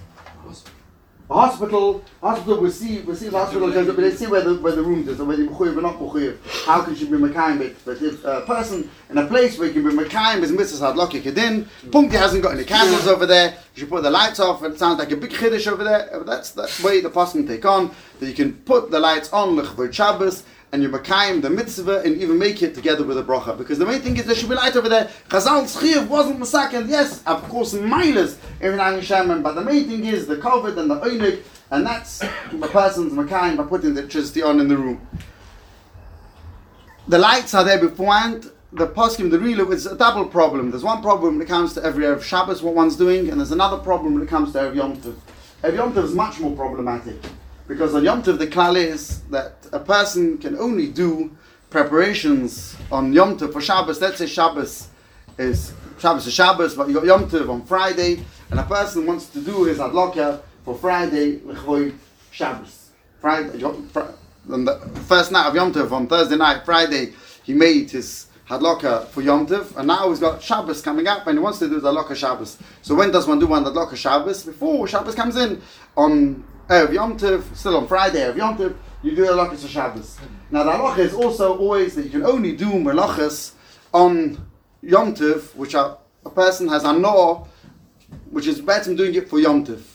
a hospital will see the hospital, but they see where the rooms is, or whether you're mechuyev or not mechuyev. How can she be mekayim it? But if a person in a place where you can be mekayim is mitzvah hadloka kedin, Punkti hasn't got any candles over there, you should put the lights off, and it sounds like a big chiddush over there. That's the way the person take on, that you can put the lights on l'chvod Shabbos, and you mekayim the mitzvah, and even make it together with a bracha. Because the main thing is there should be light over there. Chazal's chiyuv wasn't masaken. Yes, of course, milas even on shemen, but the main thing is the kovet and the oinik, and that's the person's mekayim by putting the electricity on in the room. The lights are there beforehand. The poskim, the real, it's a double problem. There's one problem when it comes to every Erev Shabbos, what one's doing, and there's another problem when it comes to Erev Yom Tov. Erev Yom Tov is much more problematic. Because on Yom Tov the klal is that a person can only do preparations on Yom Tov for Shabbos. Let's say Shabbos is Shabbos, but you got Yom Tov on Friday, and a person wants to do his adloka for Friday l'chvod Shabbos. Friday, on the first night of Yom Tov, on Thursday night, Friday, he made his Hadlaka for Yom Tov, and now he's got Shabbos coming up, and he wants to do the Hadlaka Shabbos. So when does one do one Hadlaka Shabbos? Before Shabbos comes in, on Erev Yom Tov, still on Friday, Erev Yom Tov, you do Hadlaka for Shabbos. Now the halacha is also always that you can only do melachas on Yom Tov, which a person has anor, which is better than doing it for Yom Tov.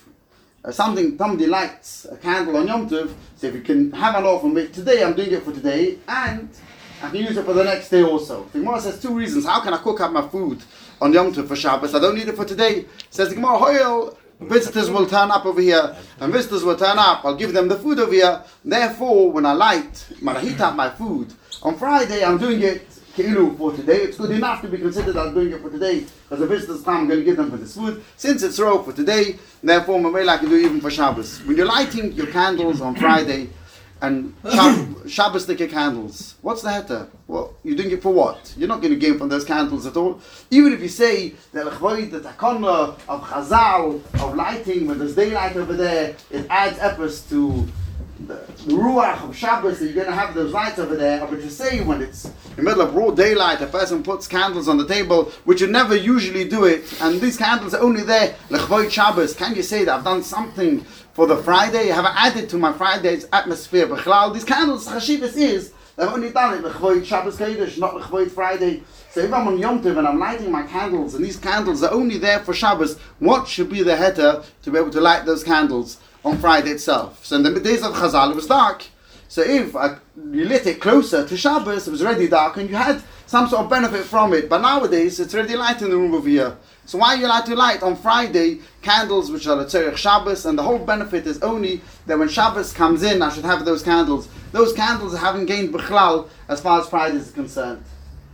Somebody lights a candle on Yom Tov, so if you can have an off from it today, I'm doing it for today, and I can use it for the next day also. The Gemara says two reasons. How can I cook up my food on Yom Tov for Shabbos? I don't need it for today. Says the Gemara, Hoyel, visitors will turn up over here, and visitors will turn up. I'll give them the food over here. Therefore, when I heat up my food on Friday, I'm doing it Keilu for today. It's good enough to be considered I'm doing it for today, because the visitors come, I'm going to give them for this food. Since it's raw for today, therefore, I can do it even for Shabbos. When you're lighting your candles on Friday, and Shabbos sticker candles, what's the heter? Well, you're doing it for what? You're not going to gain from those candles at all. Even if you say that the takana of Chazal, of lighting, when there's daylight over there, it adds efforts to the ruach of Shabbos, that you're going to have those lights over there. But to say when it's in the middle of broad daylight, a person puts candles on the table, which you never usually do it, and these candles are only there l'chvoid Shabbos. Can you say that I've done something for the Friday? I have added to my Friday's atmosphere? B'chlal, these candles, chashivas is, they've only done it l'chvoid Shabbos Kodesh, not l'chvoid Friday. So if I'm on Yom Tov and I'm lighting my candles, and these candles are only there for Shabbos, what should be the heter to be able to light those candles on Friday itself? So in the days of Chazal, it was dark. So if you lit it closer to Shabbos, it was already dark, and you had some sort of benefit from it. But nowadays, it's already light in the room over here. So why are you allowed to light on Friday candles which are Tzorech Shabbos? And the whole benefit is only that when Shabbos comes in, I should have those candles. Those candles haven't gained b'chlal as far as Friday is concerned.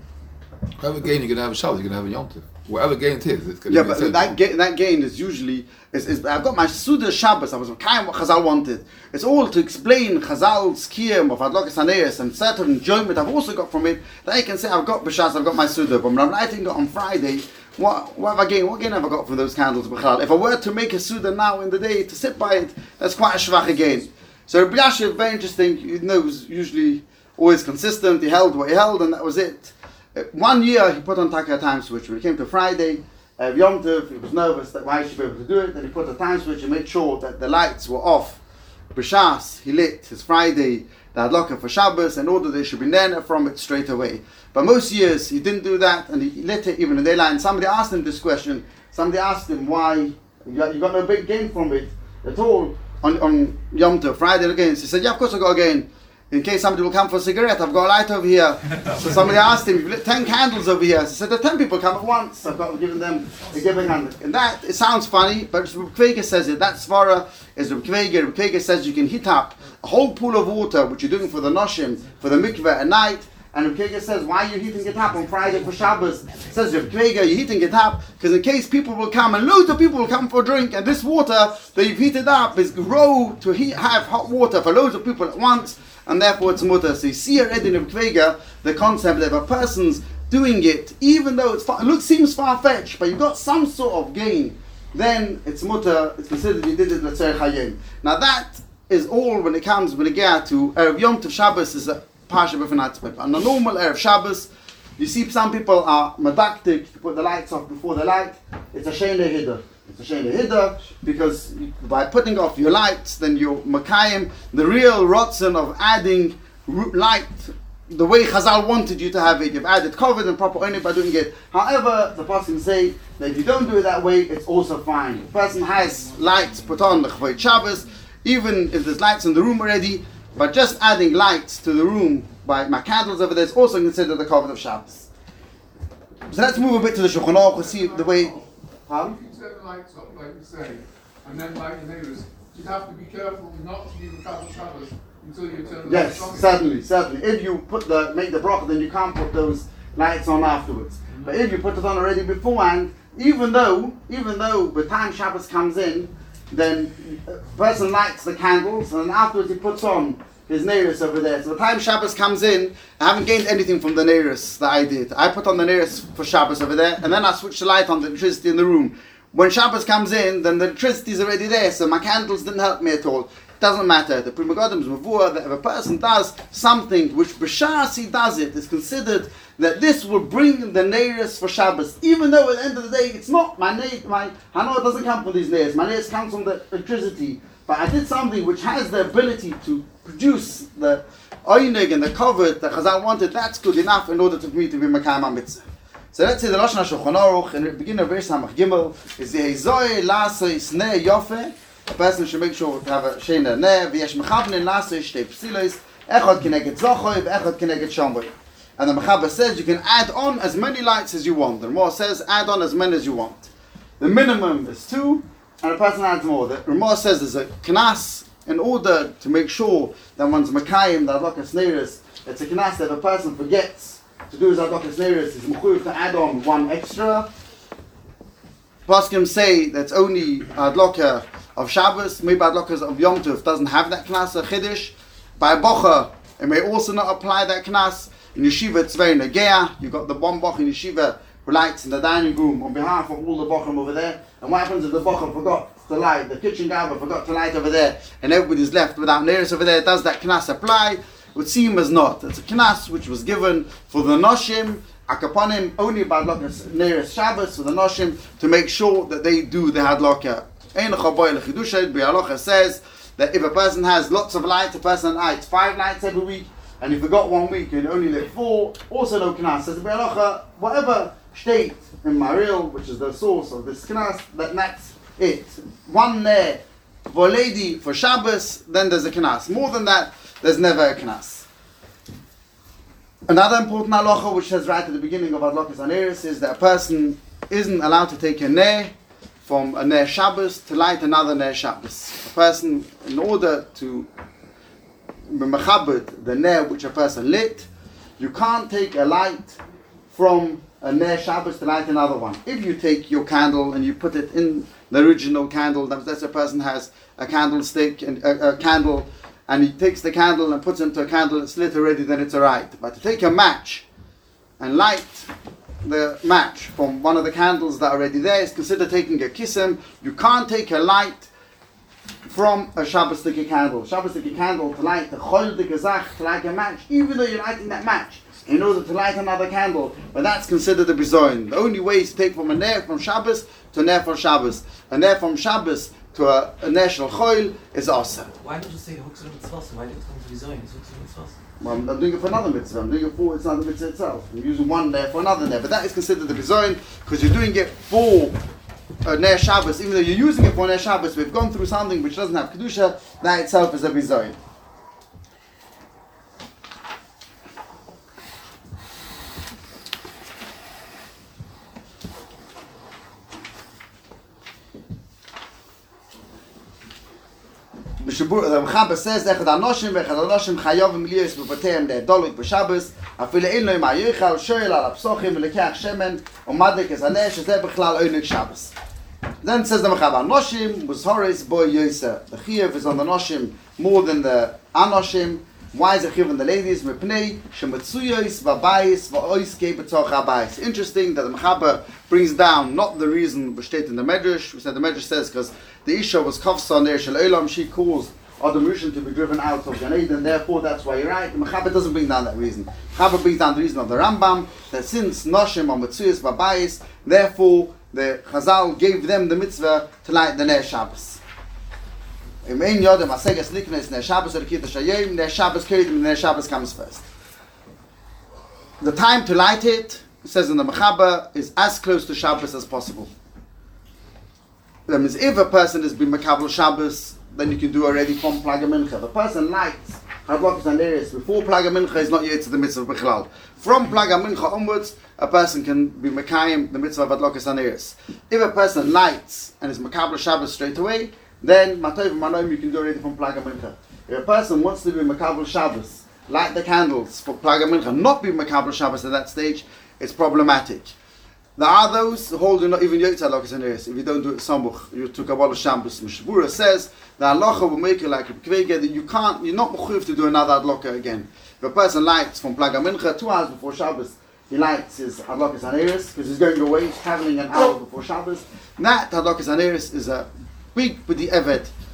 Whatever gain you're going to have a Shabbos, you're going to have a Yom Tov. Whatever gain it is, it's going Yeah, to be but that gain is usually is I've got my Suda Shabbos. I was kind of what Chazal wanted. It's all to explain Chazal's kiyum of Hadlokas Haneis and certain enjoyment I've also got from it. That I can say I've got B'Shas, I've got my Suda, but when I'm lighting it on Friday, what have I gained? What gain have I got from those candles? B'Chal? If I were to make a Suda now in the day to sit by it, that's quite a shvach again. So Rabbi Yashiv, very interesting. You know, was usually always consistent. He held what he held, and that was it. 1 year he put on Taka a time switch. When it came to Friday, Yom Tov, he was nervous that why he should be able to do it. Then he put a time switch and made sure that the lights were off. B'Shas, he lit his Friday, the Hadlaka for Shabbos, in order they should be nena from it straight away. But most years he didn't do that, and he lit it even in daylight. And somebody asked him this question. Somebody asked him why you got no big gain from it at all on Yom Tov, Friday again. So he said, yeah, of course I got a gain. In case somebody will come for a cigarette, I've got a light over here. So somebody asked him, you've lit 10 candles over here. So he said, the 10 people come at once. I've got given them a giving hand. And that, it sounds funny, but Reb Kveiger says it. That svara is Reb Kveiger. Reb Kveiger says you can heat up a whole pool of water, which you're doing for the noshim, for the mikveh at night. And Reb Kveiger says, why are you heating it up on Friday for Shabbos? He says, Reb Kveiger, you're heating it up because in case people will come, and loads of people will come for a drink, and this water that you've heated up is grow to have hot water for loads of people at once, and therefore it's mutter. So you see already in Reb Kveiger the concept that if a person's doing it, even though seems far-fetched, but you've got some sort of gain, then it's mutter, it's considered you did it l'tzorech hayom. Now that is all when it comes when it gets to Erev Yom Tov Shabbos is a Pasha b'fanatzbet. On a normal Erev Shabbos, you see some people are medaktik to put the lights off before the light. It's a shein lehida. It's a shein lehida because by putting off your lights, then you're makayim the real rotzen of adding light the way Chazal wanted you to have it. You've added covered and proper only by doing it. However, the person say that if you don't do it that way, it's also fine. If the person has lights put on the Chavoy Shabbos, even if there's lights in the room already, but just adding lights to the room by my candles over there is also considered the covenant of Shabbos. So let's move a bit to the Shulchan Aruch and see the way. Huh? If you turn the lights up, like you say, and then light the neighbours, you'd have to be careful not to leave a couple of Shabbos until you turn the lights on. Yes, certainly. If you make the bracha, then you can't put those lights on afterwards. But if you put it on already beforehand, even though the time Shabbos comes in, then a person lights the candles and then afterwards he puts on his neiros over there. So the time Shabbos comes in, I haven't gained anything from the neiros that I did. I put on the neiros for Shabbos over there, and then I switch the light on the electricity in the room. When Shabbos comes in, then the electricity is already there, so my candles didn't help me at all. doesn't matter. The Pri Megadim is mavua that if a person does something which b'shas he does it, is considered that this will bring the neiros for Shabbos, even though at the end of the day it's not my Hanoah doesn't come from these neiros. My neiros comes from the electricity, but I did something which has the ability to produce the oinig and the covet that Chazal wanted. That's good enough in order for me to be Mekayim Mitzvah. So let's say the Lashon HaShulchan Aruch in the beginning of verse Samach Gimel is the Hezoi Lasei Snei Yofe. A person should make sure to have a Sheina Neh, V'yesh Mechavnin Lasei Shtei Psilos, Echad Keneged Zochoi, Echad Keneged Shomboy. And the Mechaber says you can add on as many lights as you want. The Ramah says add on as many as you want. The minimum is 2, and a person adds more. The Ramah says there's a Knas in order to make sure that one's Mekayim, the Adlokas Neiros, it's a Knas that if a person forgets to do his Adlokas Neiros, he's Mechuyev to add on 1 extra. Poskim say that's only Adloka of Shabbos, maybe Adlokas of Yom Tov doesn't have that Knas or Chiddush. By Bocha, it may also not apply that Knas. In Yeshiva, it's very Negea. You've got the one Boch in Yeshiva who lights in the dining room on behalf of all the Bochim over there. And what happens if the Bochim forgot to light, the kitchen garber forgot to light over there, and everybody's left without Neiros over there? Does that Knas apply? It would seem as not. It's a Knas which was given for the Noshim, Akaponim, only by Hadlokas Neiros Shabbos, for the Noshim, to make sure that they do the Hadloka. Ein Chaboy L'Chidushay, B'Halacha says that if a person has lots of lights, a person lights 5 lights every week, and you forgot 1 week and only lit 4, also no Knas. Says the B'Halacha, whatever state in Maril, which is the source of this Knas, that's it. 1 there for a lady for Shabbos, then there's a Knas. More than that, there's never a Knas. Another important halacha which says right at the beginning of Adlokas Haneros is that a person isn't allowed to take a ner from a ner Shabbos to light another ner Shabbos. A person, in order to mechabed the ner which a person lit, you can't take a light from a ner Shabbos to light another one. If you take your candle and you put it in the original candle, that's a person has a candlestick and a candle, and he takes the candle and puts it into a candle that's lit already, then it's alright. But to take a match and light the match from one of the candles that are already there is considered taking a kissim. You can't take a light from a Shabbos sticky candle. Shabbos sticky candle to light the chol de gezach, to light a match, even though you're lighting that match in order to light another candle, but that's considered a bizoin. The only way is to take from a ner from Shabbos to a ner from Shabbos. A ner from Shabbos to a ner shel chol is asa. Why don't you say hooks and mitzvahs? Why don't you come to Bizoin? It's hooks and mitzvahs. Well, I'm doing it for another mitzvah. I'm doing it for it's not the mitzvah itself. I'm using one ner for another ner, but that is considered the bizoin because you're doing it for ner Shabbos. Even though you're using it for ner Shabbos, we've gone through something which doesn't have kedusha. That itself is a bizoin. The Mechaber says Echad Anoshim Echad Anoshim Chayovim Liyos B'Bateim Le'Dolik B'Shabbos Afile Ein Lo Ima Yochal Shoyel Al Apsochim V'Lekach Shemen Umadlik Es Haneh Shezeh B'Chlal Oinig Shabbos. Then says the Mechaber Anoshim was Horis Boy Yoser. The Chiyuv is on the Anoshim more than the Anoshim. Why is the Chiyuv on the ladies? Mepnei Shemetzuyos V'Bayis V'Oiskei B'Toch HaBayis. Interesting that the Mechaber brings down not the reason we state in the Medrash. We said the Medrash says because the Isha was Kafsa Ner Shel Olam, she caused Adam Rishon to be driven out of Gan Eden, therefore that's why you're right. The Mechaber doesn't bring down that reason. Mechaber brings down the reason of the Rambam, that since Noshim are Metzuyos V'Bayis, therefore the Chazal gave them the mitzvah to light the Ner Shabbos. Im Ein Yodem Asegas Liknes Ner Shabbos or Kiddush Hayom, Ner Shabbos Kedim, Ner Shabbos comes first. The time to light it, says in the Mechaber, is as close to Shabbos as possible. That means if a person has been Makabel Shabbos, then you can do already from Plaga Mincha. If a person lights Hadlokas Haneros before Plaga Mincha, is not yet to the mitzvah of Bechlal. From Plaga Mincha onwards, a person can be Mekayim the mitzvah of Hadlokas Haneros. If a person lights and is Makabel Shabbos straight away, then Matov Manoim you can do already from Plaga Mincha. If a person wants to be Makabel Shabbos, light the candles for Plaga Mincha, not be Makabel Shabbos at that stage, it's problematic. There are those who hold not even Yotze Hadlokas Haneros. If you don't do it Sambuch, you took a Kabbalah Shabbos. Mishabura says the halacha will make you like a Kvega that you're not mechuyev to do another Hadloka again. If a person lights from Plaga Mincha 2 hours before Shabbos, he lights his Hadlokas Haneros because he's going away, he's traveling an hour before Shabbos. That Hadlokas Haneros is a big b'di evet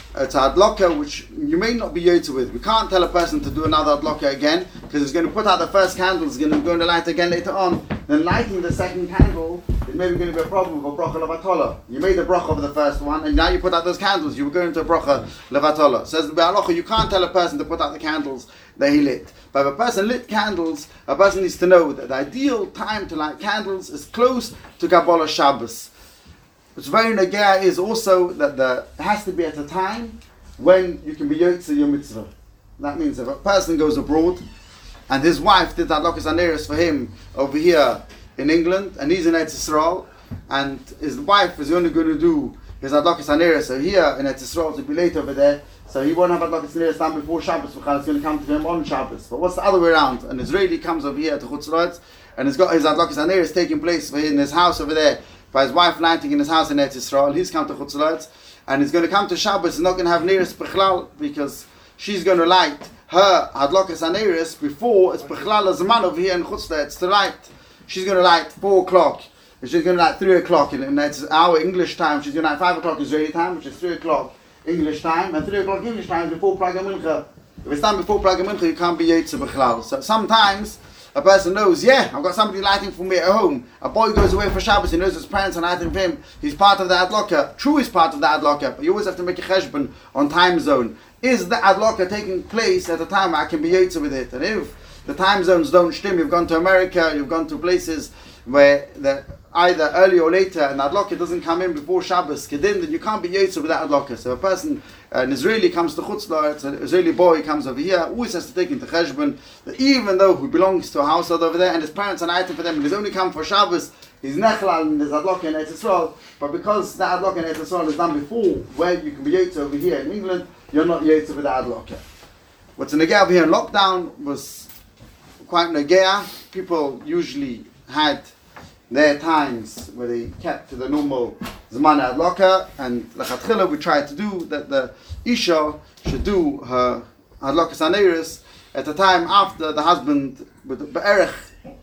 it's a adloka which you may not be yotze with. We can't tell a person to do another adloka again because he's going to put out the first candle, he's going to light again later on. Then lighting the second candle is maybe going to be a problem for bracha levatola. You made the bracha of the first one and now you put out those candles, you were going to bracha levatola. Says the Be'alocha, you can't tell a person to put out the candles that he lit. But if a person lit candles, a person needs to know that the ideal time to light candles is close to Kabbalah Shabbos. What's very nagea is also that it has to be at a time when you can be yotze your mitzvah. That means if a person goes abroad and his wife did Adlokas Aneris for him over here in England and he's in Eretz Yisrael and his wife is only going to do his Adlokas Aneris so here in Eretz Yisrael to be late over there, so he won't have Adlokas Aneris done before Shabbos because it's going to come to him on Shabbos. But what's the other way around? An Israeli comes over here to Chutz La'aretz and he's got his Adlokas Aneris taking place for him in his house over there, by his wife lighting in his house in Eretz Yisrael. He's come to Chutz La'aretz and he's going to come to Shabbos. He's not going to have Neris Bechlal because she's going to light her Adlokas Aneris before it's Bechlal Zman over here in Chutz La'aretz to light. She's going to light 4 o'clock. She's going to light 3 o'clock and that's our English time. She's going to light 5 o'clock Israeli time, which is 3 o'clock English time, and 3 o'clock English time is before Praga Mincha. If it's done before Praga Mincha, you can't be Yotze Bechlal. So sometimes a person knows, I've got somebody lighting for me at home. A boy goes away for Shabbos, he knows his parents are lighting for him. He's part of the adloka. True, he's part of the adloka, but you always have to make a cheshbon on time zone. Is the adloka taking place at a time where I can be yotze with it? And if the time zones don't stim, you've gone to America, you've gone to places where either early or later, and adloka doesn't come in before Shabbos, kedin, then you can't be yotze with that adloka. So a person, an Israeli comes to Chutz La'aretz, an Israeli boy comes over here, always has to take into cheshbon that even though he belongs to a household over there and his parents are lighting for them and he's only come for Shabbos, he's nechlal and there's adloka in Eretz Yisrael, but because that adloka in Eretz Yisrael is done before where you can be yotze over here in England, you're not yotze with the adloka. What's in Negea over here in lockdown was quite Negea. People usually had their times where they kept to the normal Zman Adloka, and L'chatchila we tried to do that the Isha should do her Adlokas Aneris at the time after the husband with the Be'erech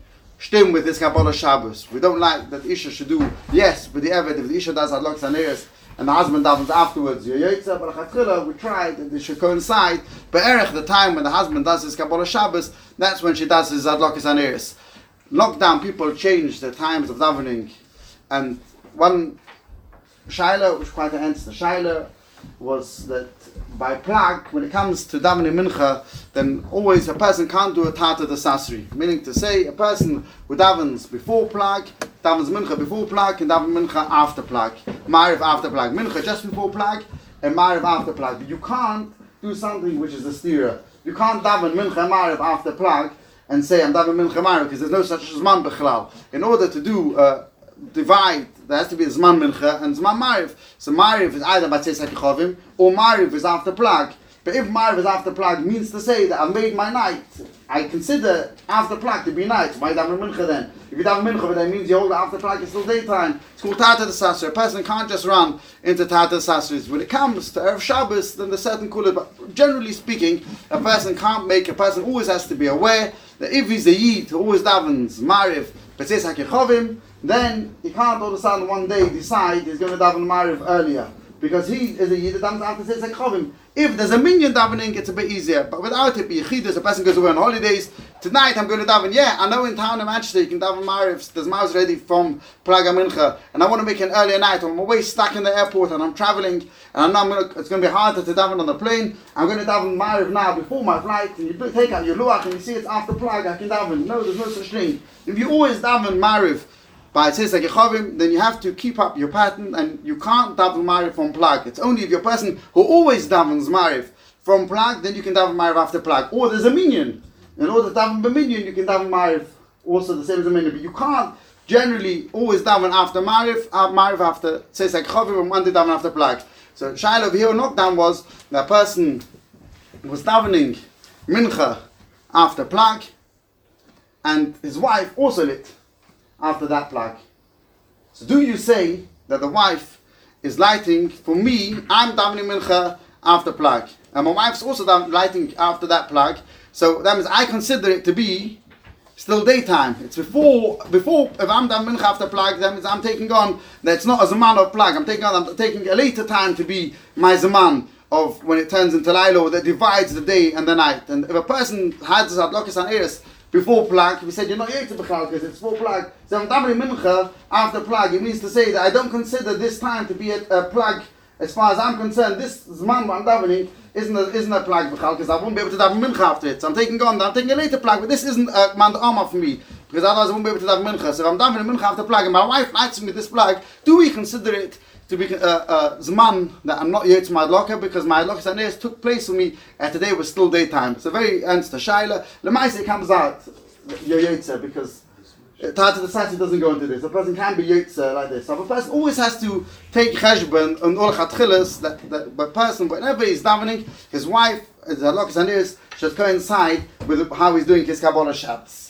stim with his Kabbalah Shabbos. We don't like that Isha should do, yes, with the Eved, if the Isha does Adlokas Aneris and the husband davens afterwards, but L'chatchila we tried that they should coincide. Be'erech, the time when the husband does his Kabbalah Shabbos, that's when she does his Adlokas Aneris. Lockdown, people changed the times of davening, and one shaila, which quite answer the shaila, was that by plag, when it comes to davening mincha, then always a person can't do a tata de sasri, meaning to say a person who davens before plag, davens mincha before plag, and daven mincha after plag, mariv after plag, mincha just before plag, and mariv after plag. But you can't do something which is a stira. You can't daven mincha and mariv after plag and say I'm daven mincha mariv because there's no such zman bechlal. In order to do divide, there has to be zman mincha and zman mariv. So mariv is either batzes hakichovim or mariv is after plag. But if mariv is after plag, means to say that I've made my night. I consider after plag to be night. Why daven mincha then? If you daven mincha, that means you hold it after plag, it's still daytime. It's called tata de sasri. A person can't just run into tata de sasris. When it comes to Erev Shabbos, then there's certain kula. But generally speaking, a person always has to be aware that if he's a yid who always davens mariv, batzes hakichovim, then he can't all of a sudden one day decide he's going to daven mariv earlier. Because he is a yid that davens after batzes hakichovim. If there's a minyan davening, it's a bit easier. But without it, yechidus, a person goes away on holidays. Tonight I'm going to daven. I know in town in Manchester you can daven mariv. There's miles ready from Praga Mincha, and I want to make an earlier night. I'm away stuck in the airport, and I'm traveling, and I know it's going to be harder to daven on the plane. I'm going to daven mariv now before my flight. And you take out your luach, and you see it's after Praga. I can daven. No, there's no such thing. If you always daven mariv by Tzis HaGechovim, then you have to keep up your pattern, and you can't daven mariv from plag. It's only if you're a person who always davens mariv from plag, then you can daven mariv after plag. Or there's a minyan. In order to daven b'minyan, you can daven mariv also the same as a minyan. But you can't generally always daven after mariv after Tzis HaGechovim, and one day daven after plag. So shaila over here on knockdown was that a person was davening mincha after plag, and his wife also lit after that plag. So do you say that the wife is lighting for me, I'm davening mincha after plag, and my wife's also lighting after that plag, so that means I consider it to be still daytime. It's before if I'm davening mincha after plag, that means I'm taking on, that's not a zaman of plag, I'm taking a later time to be my zaman of when it turns into Laila, that divides the day and the night. And if a person has this Adlokas Haneris before Plag, we said you're not Yotze B'chal because it's for Plag. So I'm davening Mincha after Plag. It means to say that I don't consider this time to be a Plag. As far as I'm concerned, this Zman what I'm davening isn't a Plag B'chal because I won't be able to daven Mincha after it. So I'm taking a later Plag, but this isn't a Man Amma for me because otherwise I won't be able to daven Mincha. So if I'm davening Mincha after Plag and my wife lights me this Plag, do we consider it to be Zman that I'm not Yotze Madloka because my Adlokas Haneris took place for me and today was still daytime. It's a very ernst Shaila. Lemaise comes out your Yotze because Tata the Sassi doesn't go into this. A person can be Yotze like this. So a person always has to take Cheshbon and all Chatchilas that the person, whenever he's davening, his wife, his Adlokas Haneris, should coincide with how he's doing his Kabbalah Shabbos.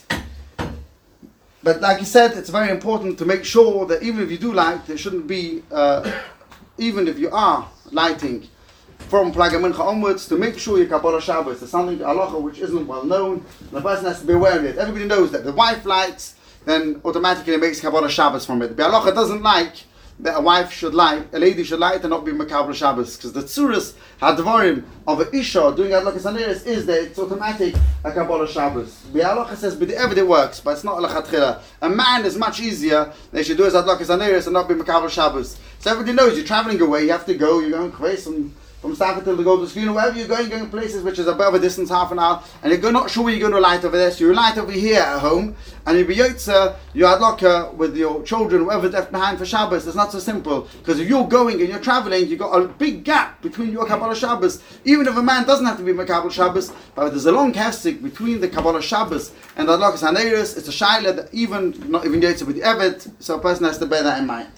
But like he said, it's very important to make sure that even if you do light, there shouldn't be, even if you are lighting from Plag Mincha onwards, to make sure your Kabbalah Shabbos is something, halacha, which isn't well known, and the person has to be aware of it. Everybody knows that the wife lights, then automatically it makes Kabbalah Shabbos from it. The halacha doesn't like that a wife should light, a lady should light and not be Makabel Shabbos, because the tzuras hadvarim of an Isha doing Adlokas Haneris is that it's automatic a Kabbalah Shabbos. The halacha says b'di'evid it works, but it's not l'chatchila. A man is much easier, they should do his Adlokas Haneris and not be Makabel Shabbos. So everybody knows you're traveling away, you have to go, you're going crazy from Stafford to go to school, wherever you're going places which is above a distance half an hour, and you're not sure where you're going to light over there, so you light over here at home, and you be Yotze, you Adloka with your children, whoever's left behind for Shabbos. It's not so simple, because if you're going and you're traveling, you've got a big gap between your Kabbalah Shabbos. Even if a man doesn't have to be Makabel Shabbos, but there's a long hefsek between the Kabbalah Shabbos and the Adlokas Haneris. It's a shaila that not even Yotze with the Evet, so a person has to bear that in mind.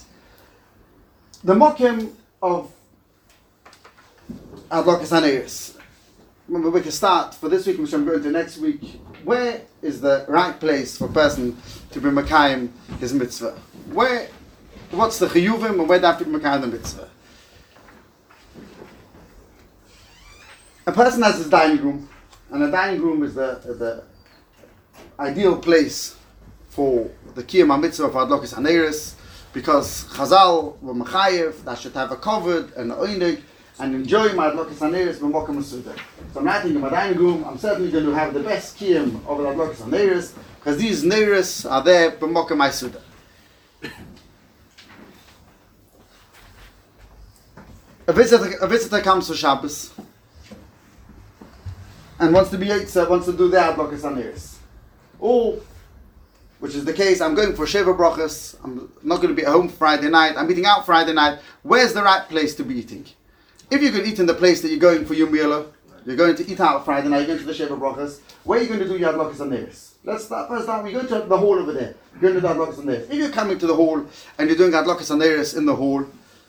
The mokim of Adlokas Haneris. Remember, we can start for this week, which I'm going to next week. Where is the right place for a person to be Makayim his mitzvah? What's the chiyuvim and where do I have to be Makayim the mitzvah? A person has his dining room, and a dining room is the ideal place for the kiyum mitzvah of Adlokas Haneris, because Chazal were Machayev that should have a covered and an oinig, and enjoy my Adlokas Haneris b'mokum Masuda. So I'm writing in my dining room, I'm certainly going to have the best kiyum of the Adlokas Haneris, because these Neris are there b'mokum Masuda. A visitor comes for Shabbos and wants to be Yotze, wants to do their Adlokas Haneris. Or, which is the case, I'm going for Sheva Brachas, I'm not going to be at home Friday night, I'm eating out Friday night. Where's the right place to be eating? If you can eat in the place that you're going for Yom Yelo, you're going to eat out Friday night, you're going to the Sheva Brachas, where are you going to do your Adlokas Haneris? Let's start first time, you're going to the hall over there. You're going to do Adlokas Haneris. If you're coming to the hall and you're doing Adlokas Haneris in the hall,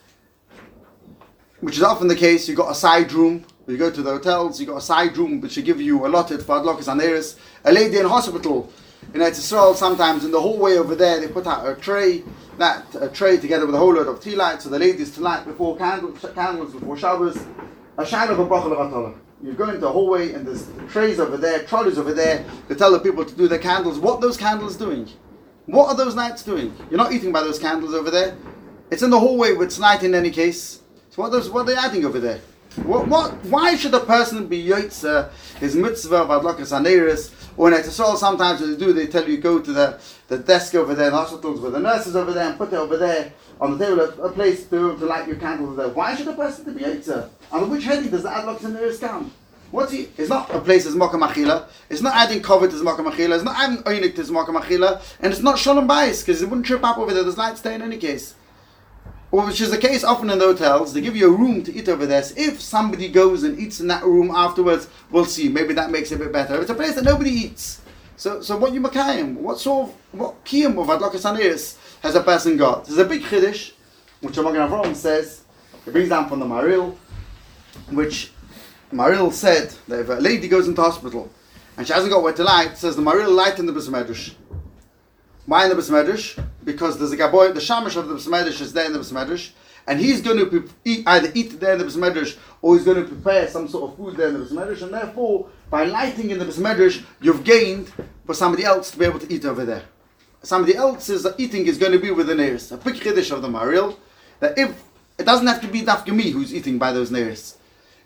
which is often the case, you've got a side room. You go to the hotels, you've got a side room which will give you allotted for Adlokas Haneris. A lady in hospital in Eretz Yisrael, sometimes in the hallway over there, they put out a tray together with a whole load of tea lights, so the ladies to light before candles before Shabbos. A shine of a bracha levatala. You go into the hallway and there's trays over there, trolleys over there, to tell the people to do their candles. What are those candles doing? What are those lights doing? You're not eating by those candles over there. It's in the hallway with night in any case. So what are they adding over there? Why should a person be Yotze his mitzvah of Adlokas Haneris? Or in Eretz Yisrael, sometimes what they tell you go to the desk over there in hospitals with the nurses over there and put it over there on the table, a place to light your candles there. Why should a person be Yotze? On which heading does the Adlokas Haneris come? It's not a place as Mokum Achila. It's not adding cover to Mokum Achila. It's not adding Oinik to Mokum Achila. And it's not Shalom Bayis, because it wouldn't trip up over there. There's lights there in any case. Which is the case often in the hotels. They give you a room to eat over there. So if somebody goes and eats in that room afterwards, we'll see. Maybe that makes it a bit better. It's a place that nobody eats. So what you makayim? What kiyum of Adlokas Haneris has a person got? There's a big chiddush, which Magen Avraham says. It brings down from the Maril, which Maril said that if a lady goes into hospital and she hasn't got where to light, says the Maril light in the Bais Medrash. Why in the Bais Medrash? Because there's a gaboy, the shamash of the Bais Medrash is there in the Bais Medrash, and he's going to either eat there in the Bais Medrash or he's going to prepare some sort of food there in the Bais Medrash, and therefore, by lighting in the Bais Medrash, you've gained for somebody else to be able to eat over there. Somebody else's eating is going to be with the neiris. A big chiddush of the Maril, that if it doesn't have to be dafka me who's eating by those neiris.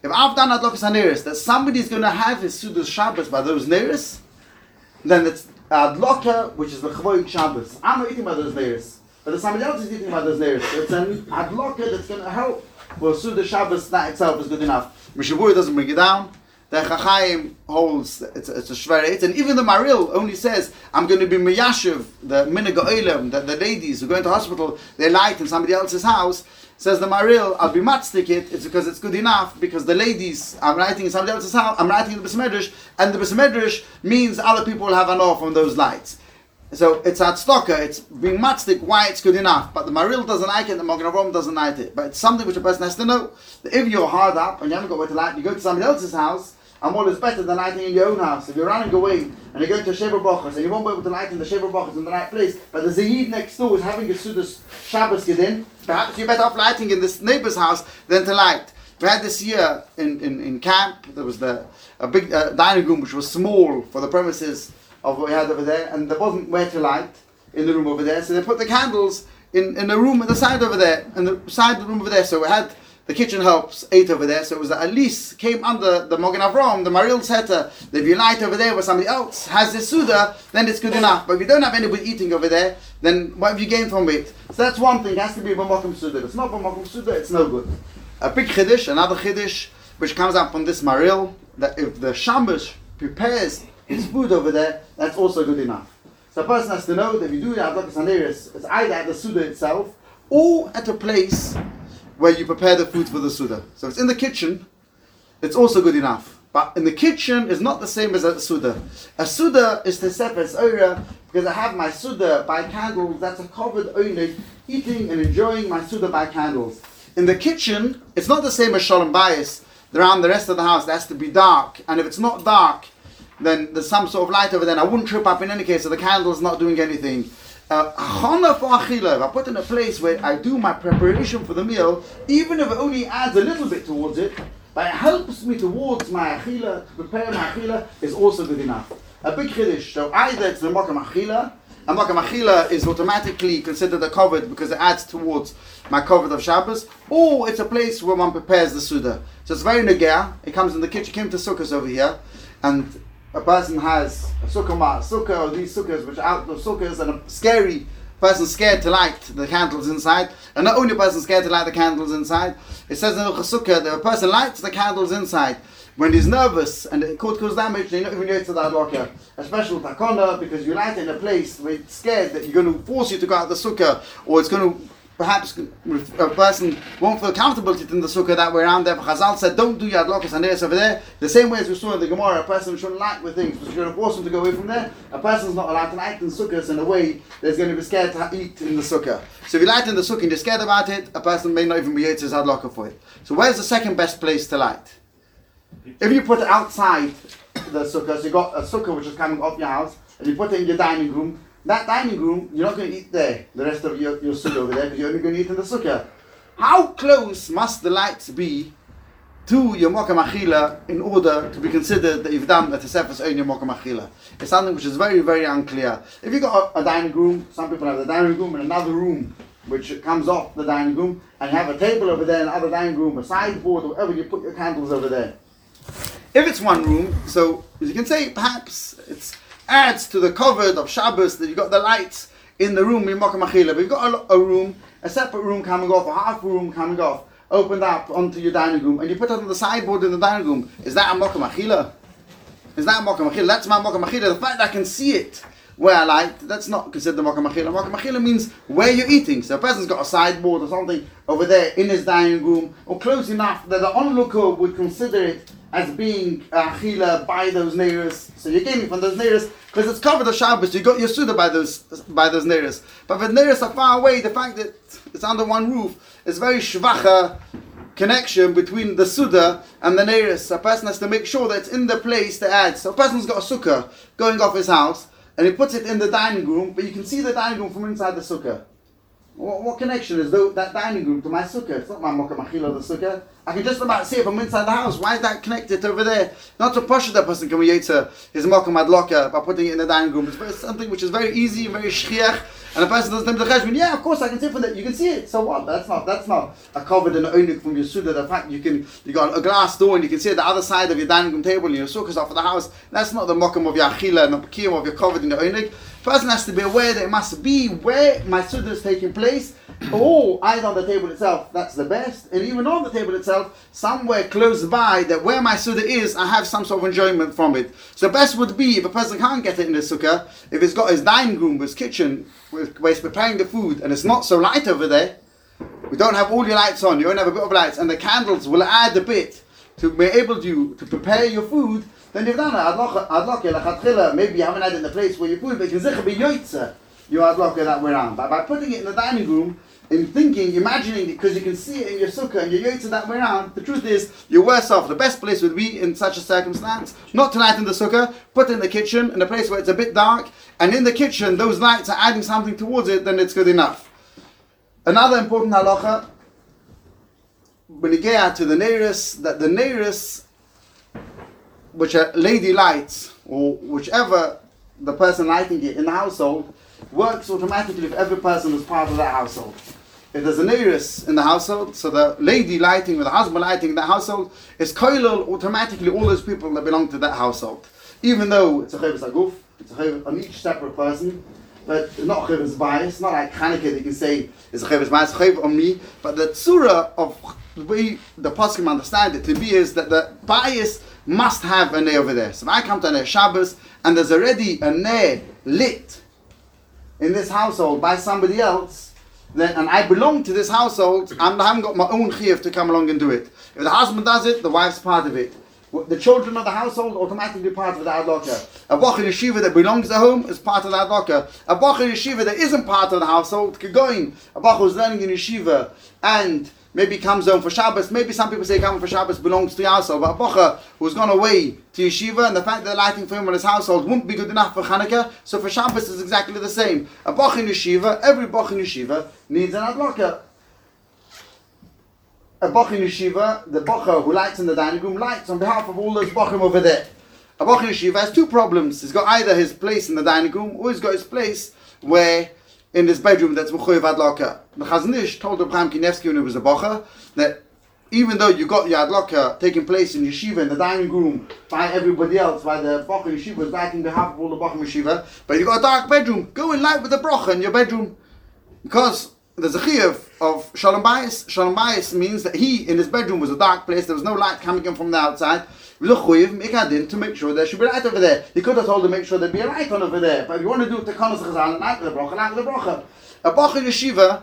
If I've done Adlokas HaNeiros, that somebody's going to have his Sudas Shabbos by those Neiros, then it's Adloka, which is the Chavoy Shabbos. I'm not eating by those Neiros, but if somebody else is eating by those Neiros, so it's an Adloka that's going to help. For Sudas Shabbos, that itself is good enough. Mishabur doesn't bring it down. The Chachaim holds it's a shver, and even the Maril only says, I'm going to be Meyashiv, the Minhag Olam, the ladies who go into hospital, they light in somebody else's house. Says the Maril, I'll be matzdik it's because it's good enough, because the ladies, I'm writing in somebody else's house, I'm writing in the Beis Medrash, and the Beis Medrash means other people will have an off from those lights. So it's Tzedakah, it's being matzdik why it's good enough, but the Maril doesn't like it, the Magen Avraham doesn't like it. But it's something which a person has to know. That if you're hard up and you haven't got where to light, you go to somebody else's house, and what is better than lighting in your own house. If you're running away and you're going to Sheva Brachos and you won't be able to light in the Sheva Brachos in the right place, but the Zayid next door is having a Sudas Shabbos Gedin, perhaps you're better off lighting in this neighbor's house than to light. We had this year in camp, there was a big dining room which was small for the premises of what we had over there, and there wasn't where to light in the room over there, so they put the candles in a room at the side over there, and the side of the room over there, so we had the kitchen helps ate over there, so it was at least came under the Magen Avraham, the Maril Seta, that if you light over there where somebody else has the Suda, then it's good enough. But if you don't have anybody eating over there, then what have you gained from it? So that's one thing, it has to be B'Makom Suda. If it's not B'Makom Suda, it's no good. A big Chiddush, another Chiddush, which comes out from this Maril, that if the Shamash prepares his food over there, that's also good enough. So a person has to know that if you do the Adlokas HaNeiros, it's either at the Suda itself, or at a place where you prepare the food for the Suda. So if it's in the kitchen, it's also good enough. But in the kitchen is not the same as a Suda. A Suda is the Sefer Oira, because I have my Suda by candles, that's a covered only, eating and enjoying my Suda by candles. In the kitchen, it's not the same as Shalom Bayis. Around the rest of the house, it has to be dark. And if it's not dark, then there's some sort of light over there, and I wouldn't trip up in any case, so the candle's not doing anything. Chana for achila, if I put in a place where I do my preparation for the meal, even if it only adds a little bit towards it, but it helps me towards my achila, to prepare my achila, is also good enough. A big chiddush, so either it's the makam achila, and makam achila is automatically considered a covered because it adds towards my covered of Shabbos, or it's a place where one prepares the Suda. So it's very negea, it comes in the kitchen, came to sukkahs over here, and a person has a sukkah or these sukkahs which are outdoor sukkahs, and a scary person scared to light the candles inside, and not only a person scared to light the candles inside, it says in the sukkah that a person lights the candles inside when he's nervous and it could cause damage, you're not even going to the adloka. A special takona, because you light in a place where it's scared that you're going to force you to go out the sukkah, or it's going to perhaps a person won't feel comfortable in the sukkah that way around there. Chazal said, don't do your Adlokas HaNeiros over there. The same way as we saw in the Gemara, a person shouldn't light with things, because you're going to force him to go away from there. A person's not allowed to light in sukkahs in a way that's going to be scared to eat in the sukkah. So if you light in the sukkah and you're scared about it, a person may not even be able to Adloka for it. So where's the second best place to light? If you put it outside the sukkah, so you've got a sukkah which is coming off your house, and you put it in your dining room, that dining room, you're not going to eat there, the rest of your sukkah over there, because you're only going to eat in the sukkah. How close must the lights be to your Makam Achila in order to be considered that you've done a Tesefes on your Makam Achila? It's something which is very, very unclear. If you've got a dining room, some people have the dining room and another room which comes off the dining room, and you have a table over there, another dining room, a sideboard, or whatever, you put your candles over there. If it's one room, so as you can say, perhaps it adds to the covered of Shabbos that you've got the lights in the room in Makam Achila, but you've got a room, a separate room coming off, a half room coming off, opened up onto your dining room, and you put it on the sideboard in the dining room. Is that a Makam Achila? Is that a Makam Achila? That's my Makam Achila. The fact that I can see it where I light, that's not considered Makam Achila. Makam Achila means where you're eating. So a person's got a sideboard or something over there in his dining room, or close enough that the onlooker would consider it as being achila by those neiros. So you're gaining from those neiros because it's covered of Shabbos. You got your suda by those neiros. But if the neiros are far away, the fact that it's under one roof is very shvacha connection between the suda and the neiros. A person has to make sure that it's in the place to add. So a person's got a sukkah going off his house, and he puts it in the dining room, but you can see the dining room from inside the sukkah. What connection is that dining room to my sukkah? It's not my Makam Achila, the sukkah. I can just about see it from inside the house. Why is that connected over there? Not to push that person can be to his mokum adloka by putting it in the dining room. It's something which is very easy and very shchiach, and a person doesn't have the cheshbon. Yeah, of course I can see from that. You can see it. So what? That's not a covered in the onik from your suda. The fact you got a glass door and you can see the other side of your dining room table and your sukkahs off of the house. That's not the mokum of your achila and the kiyum of your covered in the onik. Person has to be aware that it must be where my suda is taking place, or either on the table itself, that's the best, and even on the table itself, somewhere close by, that where my suda is, I have some sort of enjoyment from it. So the best would be, if a person can't get it in the sukkah, if he's got his dining room, his kitchen, where he's preparing the food, and it's not so light over there, we don't have all your lights on, you only have a bit of lights, and the candles will add a bit to be able to prepare your food, then you've done it. Maybe you haven't had it in the place where you put it, but you can be yoitza. You adloka that way around. But by putting it in the dining room and thinking, imagining, because you can see it in your sukkah and your yoitza that way around, the truth is you're worse off. The best place would be in such a circumstance, not to light in the sukkah, put it in the kitchen, in a place where it's a bit dark, and in the kitchen those lights are adding something towards it, then it's good enough. Another important halacha, when you get out to the neiros, that the neiros, which are lady lights, or whichever the person lighting it in the household, works automatically if every person is part of that household. If there's a neiros in the household, so the lady lighting or the husband lighting in that household is koilel automatically all those people that belong to that household. Even though it's a chayvus aguf, it's a chayvus on each separate person, but it's not a chayvus bias, not like Hanukkah that you can say it's a chayvus bias, chayvus on me, but the tzura of the way the poskim understand it to be is that the bias must have a ner over there. So if I come to a ner Shabbos and there's already a ner lit in this household by somebody else, then, and I belong to this household, I haven't got my own chiyuv to come along and do it. If the husband does it, the wife's part of it. The children of the household automatically part of the adloka. A boch in yeshiva that belongs at home is part of the adloka. A boch in yeshiva that isn't part of the household, kegoin, a boch who's learning in yeshiva and maybe comes home for Shabbos. Maybe some people say coming for Shabbos belongs to your household, but a bocha who's gone away to yeshiva and the fact that the lighting for him in his household won't be good enough for Chanukah, so for Shabbos is exactly the same. A bocha in yeshiva, every bocha in yeshiva needs an adloka. A bocha in yeshiva, the bocha who lights in the dining room, lights on behalf of all those bochim over there. A bocha in yeshiva has two problems. He's got either his place in the dining room or he's got his place where in his bedroom that's Mechuyev Adloka. The Chazon Ish told Abraham Kinevsky when he was a bocha that even though you got your Adloka taking place in yeshiva in the dining room by everybody else, by the bocha yeshiva is lighting behalf of all the bocha yeshiva, but you got a dark bedroom, go and light with the brocha in your bedroom. Because there's a chiyuv of Shalom Bayis. Shalom Bayis means that he in his bedroom was a dark place, there was no light coming in from the outside. It was a chiyuv mikadin to make sure there should be light over there. He could have told him make sure there'd be a light on over there. But if you want to do it to Konos Chazal, light with the brocha, light with the brocha. A bocha yeshiva,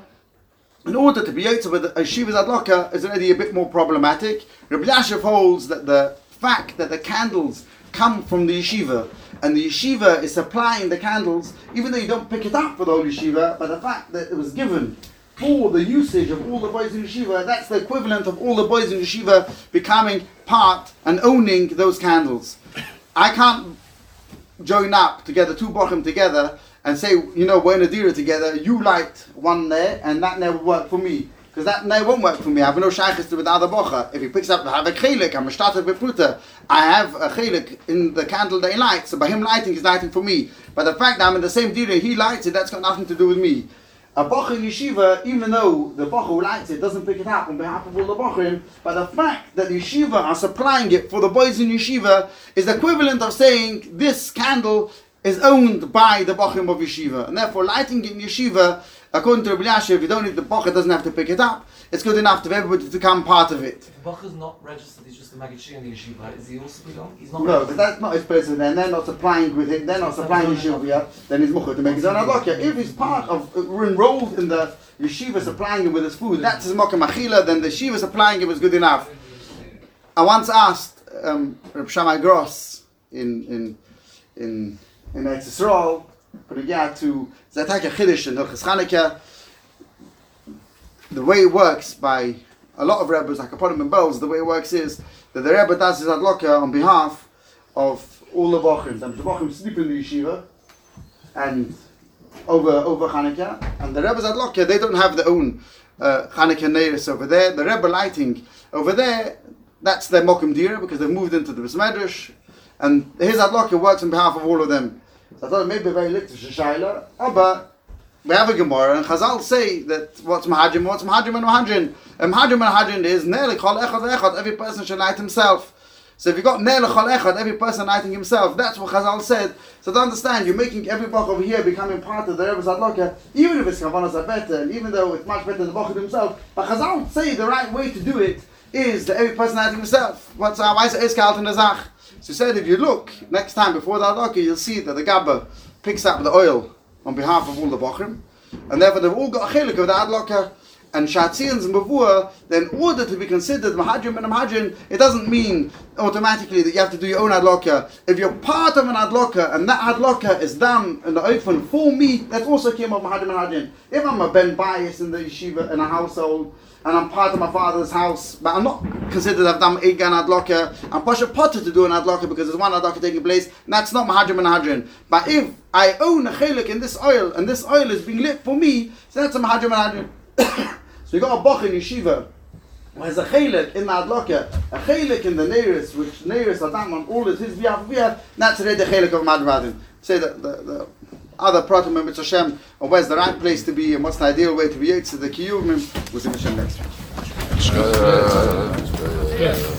in order to be yotze with a yeshiva's adloka, is already a bit more problematic. Rabbi Yashiv holds that the fact that the candles come from the yeshiva, and the yeshiva is supplying the candles, even though you don't pick it up for the whole yeshiva, but the fact that it was given for the usage of all the boys in yeshiva, that's the equivalent of all the boys in yeshiva becoming part and owning those candles. I can't join up together, two bochim together, and say, you know, we're in a dira together, you light one there, and that never work for me. Because that now won't work for me. I have no shaykhs with the other bocha. If he picks up, I have a chelik, I'm a starter bepruta. I have a chelik in the candle that he lights. So by him lighting, he's lighting for me. But the fact that I'm in the same dira, he lights it, that's got nothing to do with me. A bocha in yeshiva, even though the bocha who lights it doesn't pick it up on behalf of all the bochim, but the fact that the yeshiva are supplying it for the boys in yeshiva is the equivalent of saying this candle is owned by the bochim of yeshiva. And therefore lighting it in yeshiva, according to Rabbi Yashiv, you don't need the bocha, doesn't have to pick it up. It's good enough for everybody to become part of it. If the bocha is not registered, he's just a magichi in the yeshiva. Is he also belong? He's not. No, registered. but that's not his place. Then they're not supplying with it. They're not supplying yeshiva. Then he's muchah to make his own adloka. If he's part of, enrolled in the yeshiva, supplying him with his food, that's his mocha machila. Then the yeshiva supplying him is good enough. I once asked Reb Shammai Gross in Eretz Yisrael, but again to Zatak Chiddush and Hilchos Chanukah, the way it works by a lot of Rebbes, like Apolim and Bells, the way it works is that the Rebbe does his adloka on behalf of all the bochim. The bochim sleep in the yeshiva and over Chanukah, and the Rebbe's adloka, they don't have their own Chanukah Neiris over there. The Rebbe lighting over there, that's their Mokum Dira because they've moved into the Bris Medrash. And his Adlaka works on behalf of all of them. So I thought it may be very little Shaila, but we have a Gemara, and Chazal say that what's Mahajim and Mahajin. And Mahajim is Ne'el Chol Echad Echad, every person should light himself. So if you got Ne'el Chol Echad, every person lighting himself, that's what Chazal said. So to understand, you're making every Bach over here becoming part of the Rebbe's Adlaka, even if his Kavanas are better, and even though it's much better than the Bach himself, but Chazal say the right way to do it is that every person lighting himself. What's our Weise Eskalt in the Zach? So he said if you look, next time before the Adlaka, you'll see that the Gabba picks up the oil on behalf of all the Bachrim, and therefore they've all got a chelik of the Adlaka, and Shatziyans and Mavua, then in order to be considered Mahajim and Mahajin, it doesn't mean automatically that you have to do your own Adlaka. If you're part of an Adlaka, and that Adlaka is done in the open for me, that's also came of Mahajim and Mahajin. If I'm a Ben Bias in the yeshiva, in a household, and I'm part of my father's house, but I'm not considered I've done Eigan Adlaka, I'm Pasha Potter to do an Adlaka because there's one Adlaka taking place, and that's not Mahajim and Mahajin. But if I own a chelik in this oil, and this oil is being lit for me, so that's a Mahajim and Mahajin. So you got a Bach in yeshiva, who has a chelik in the Adlaka, a chelik in the Neiris, which Neiris Adam on all is his via, that's already the chelik of Mahajim Mahajin. Say that the other Pratim and Hashem, or where's the right place to be, and what's the ideal way to be, it's the Kiyuvim, we'll see Hashem next week.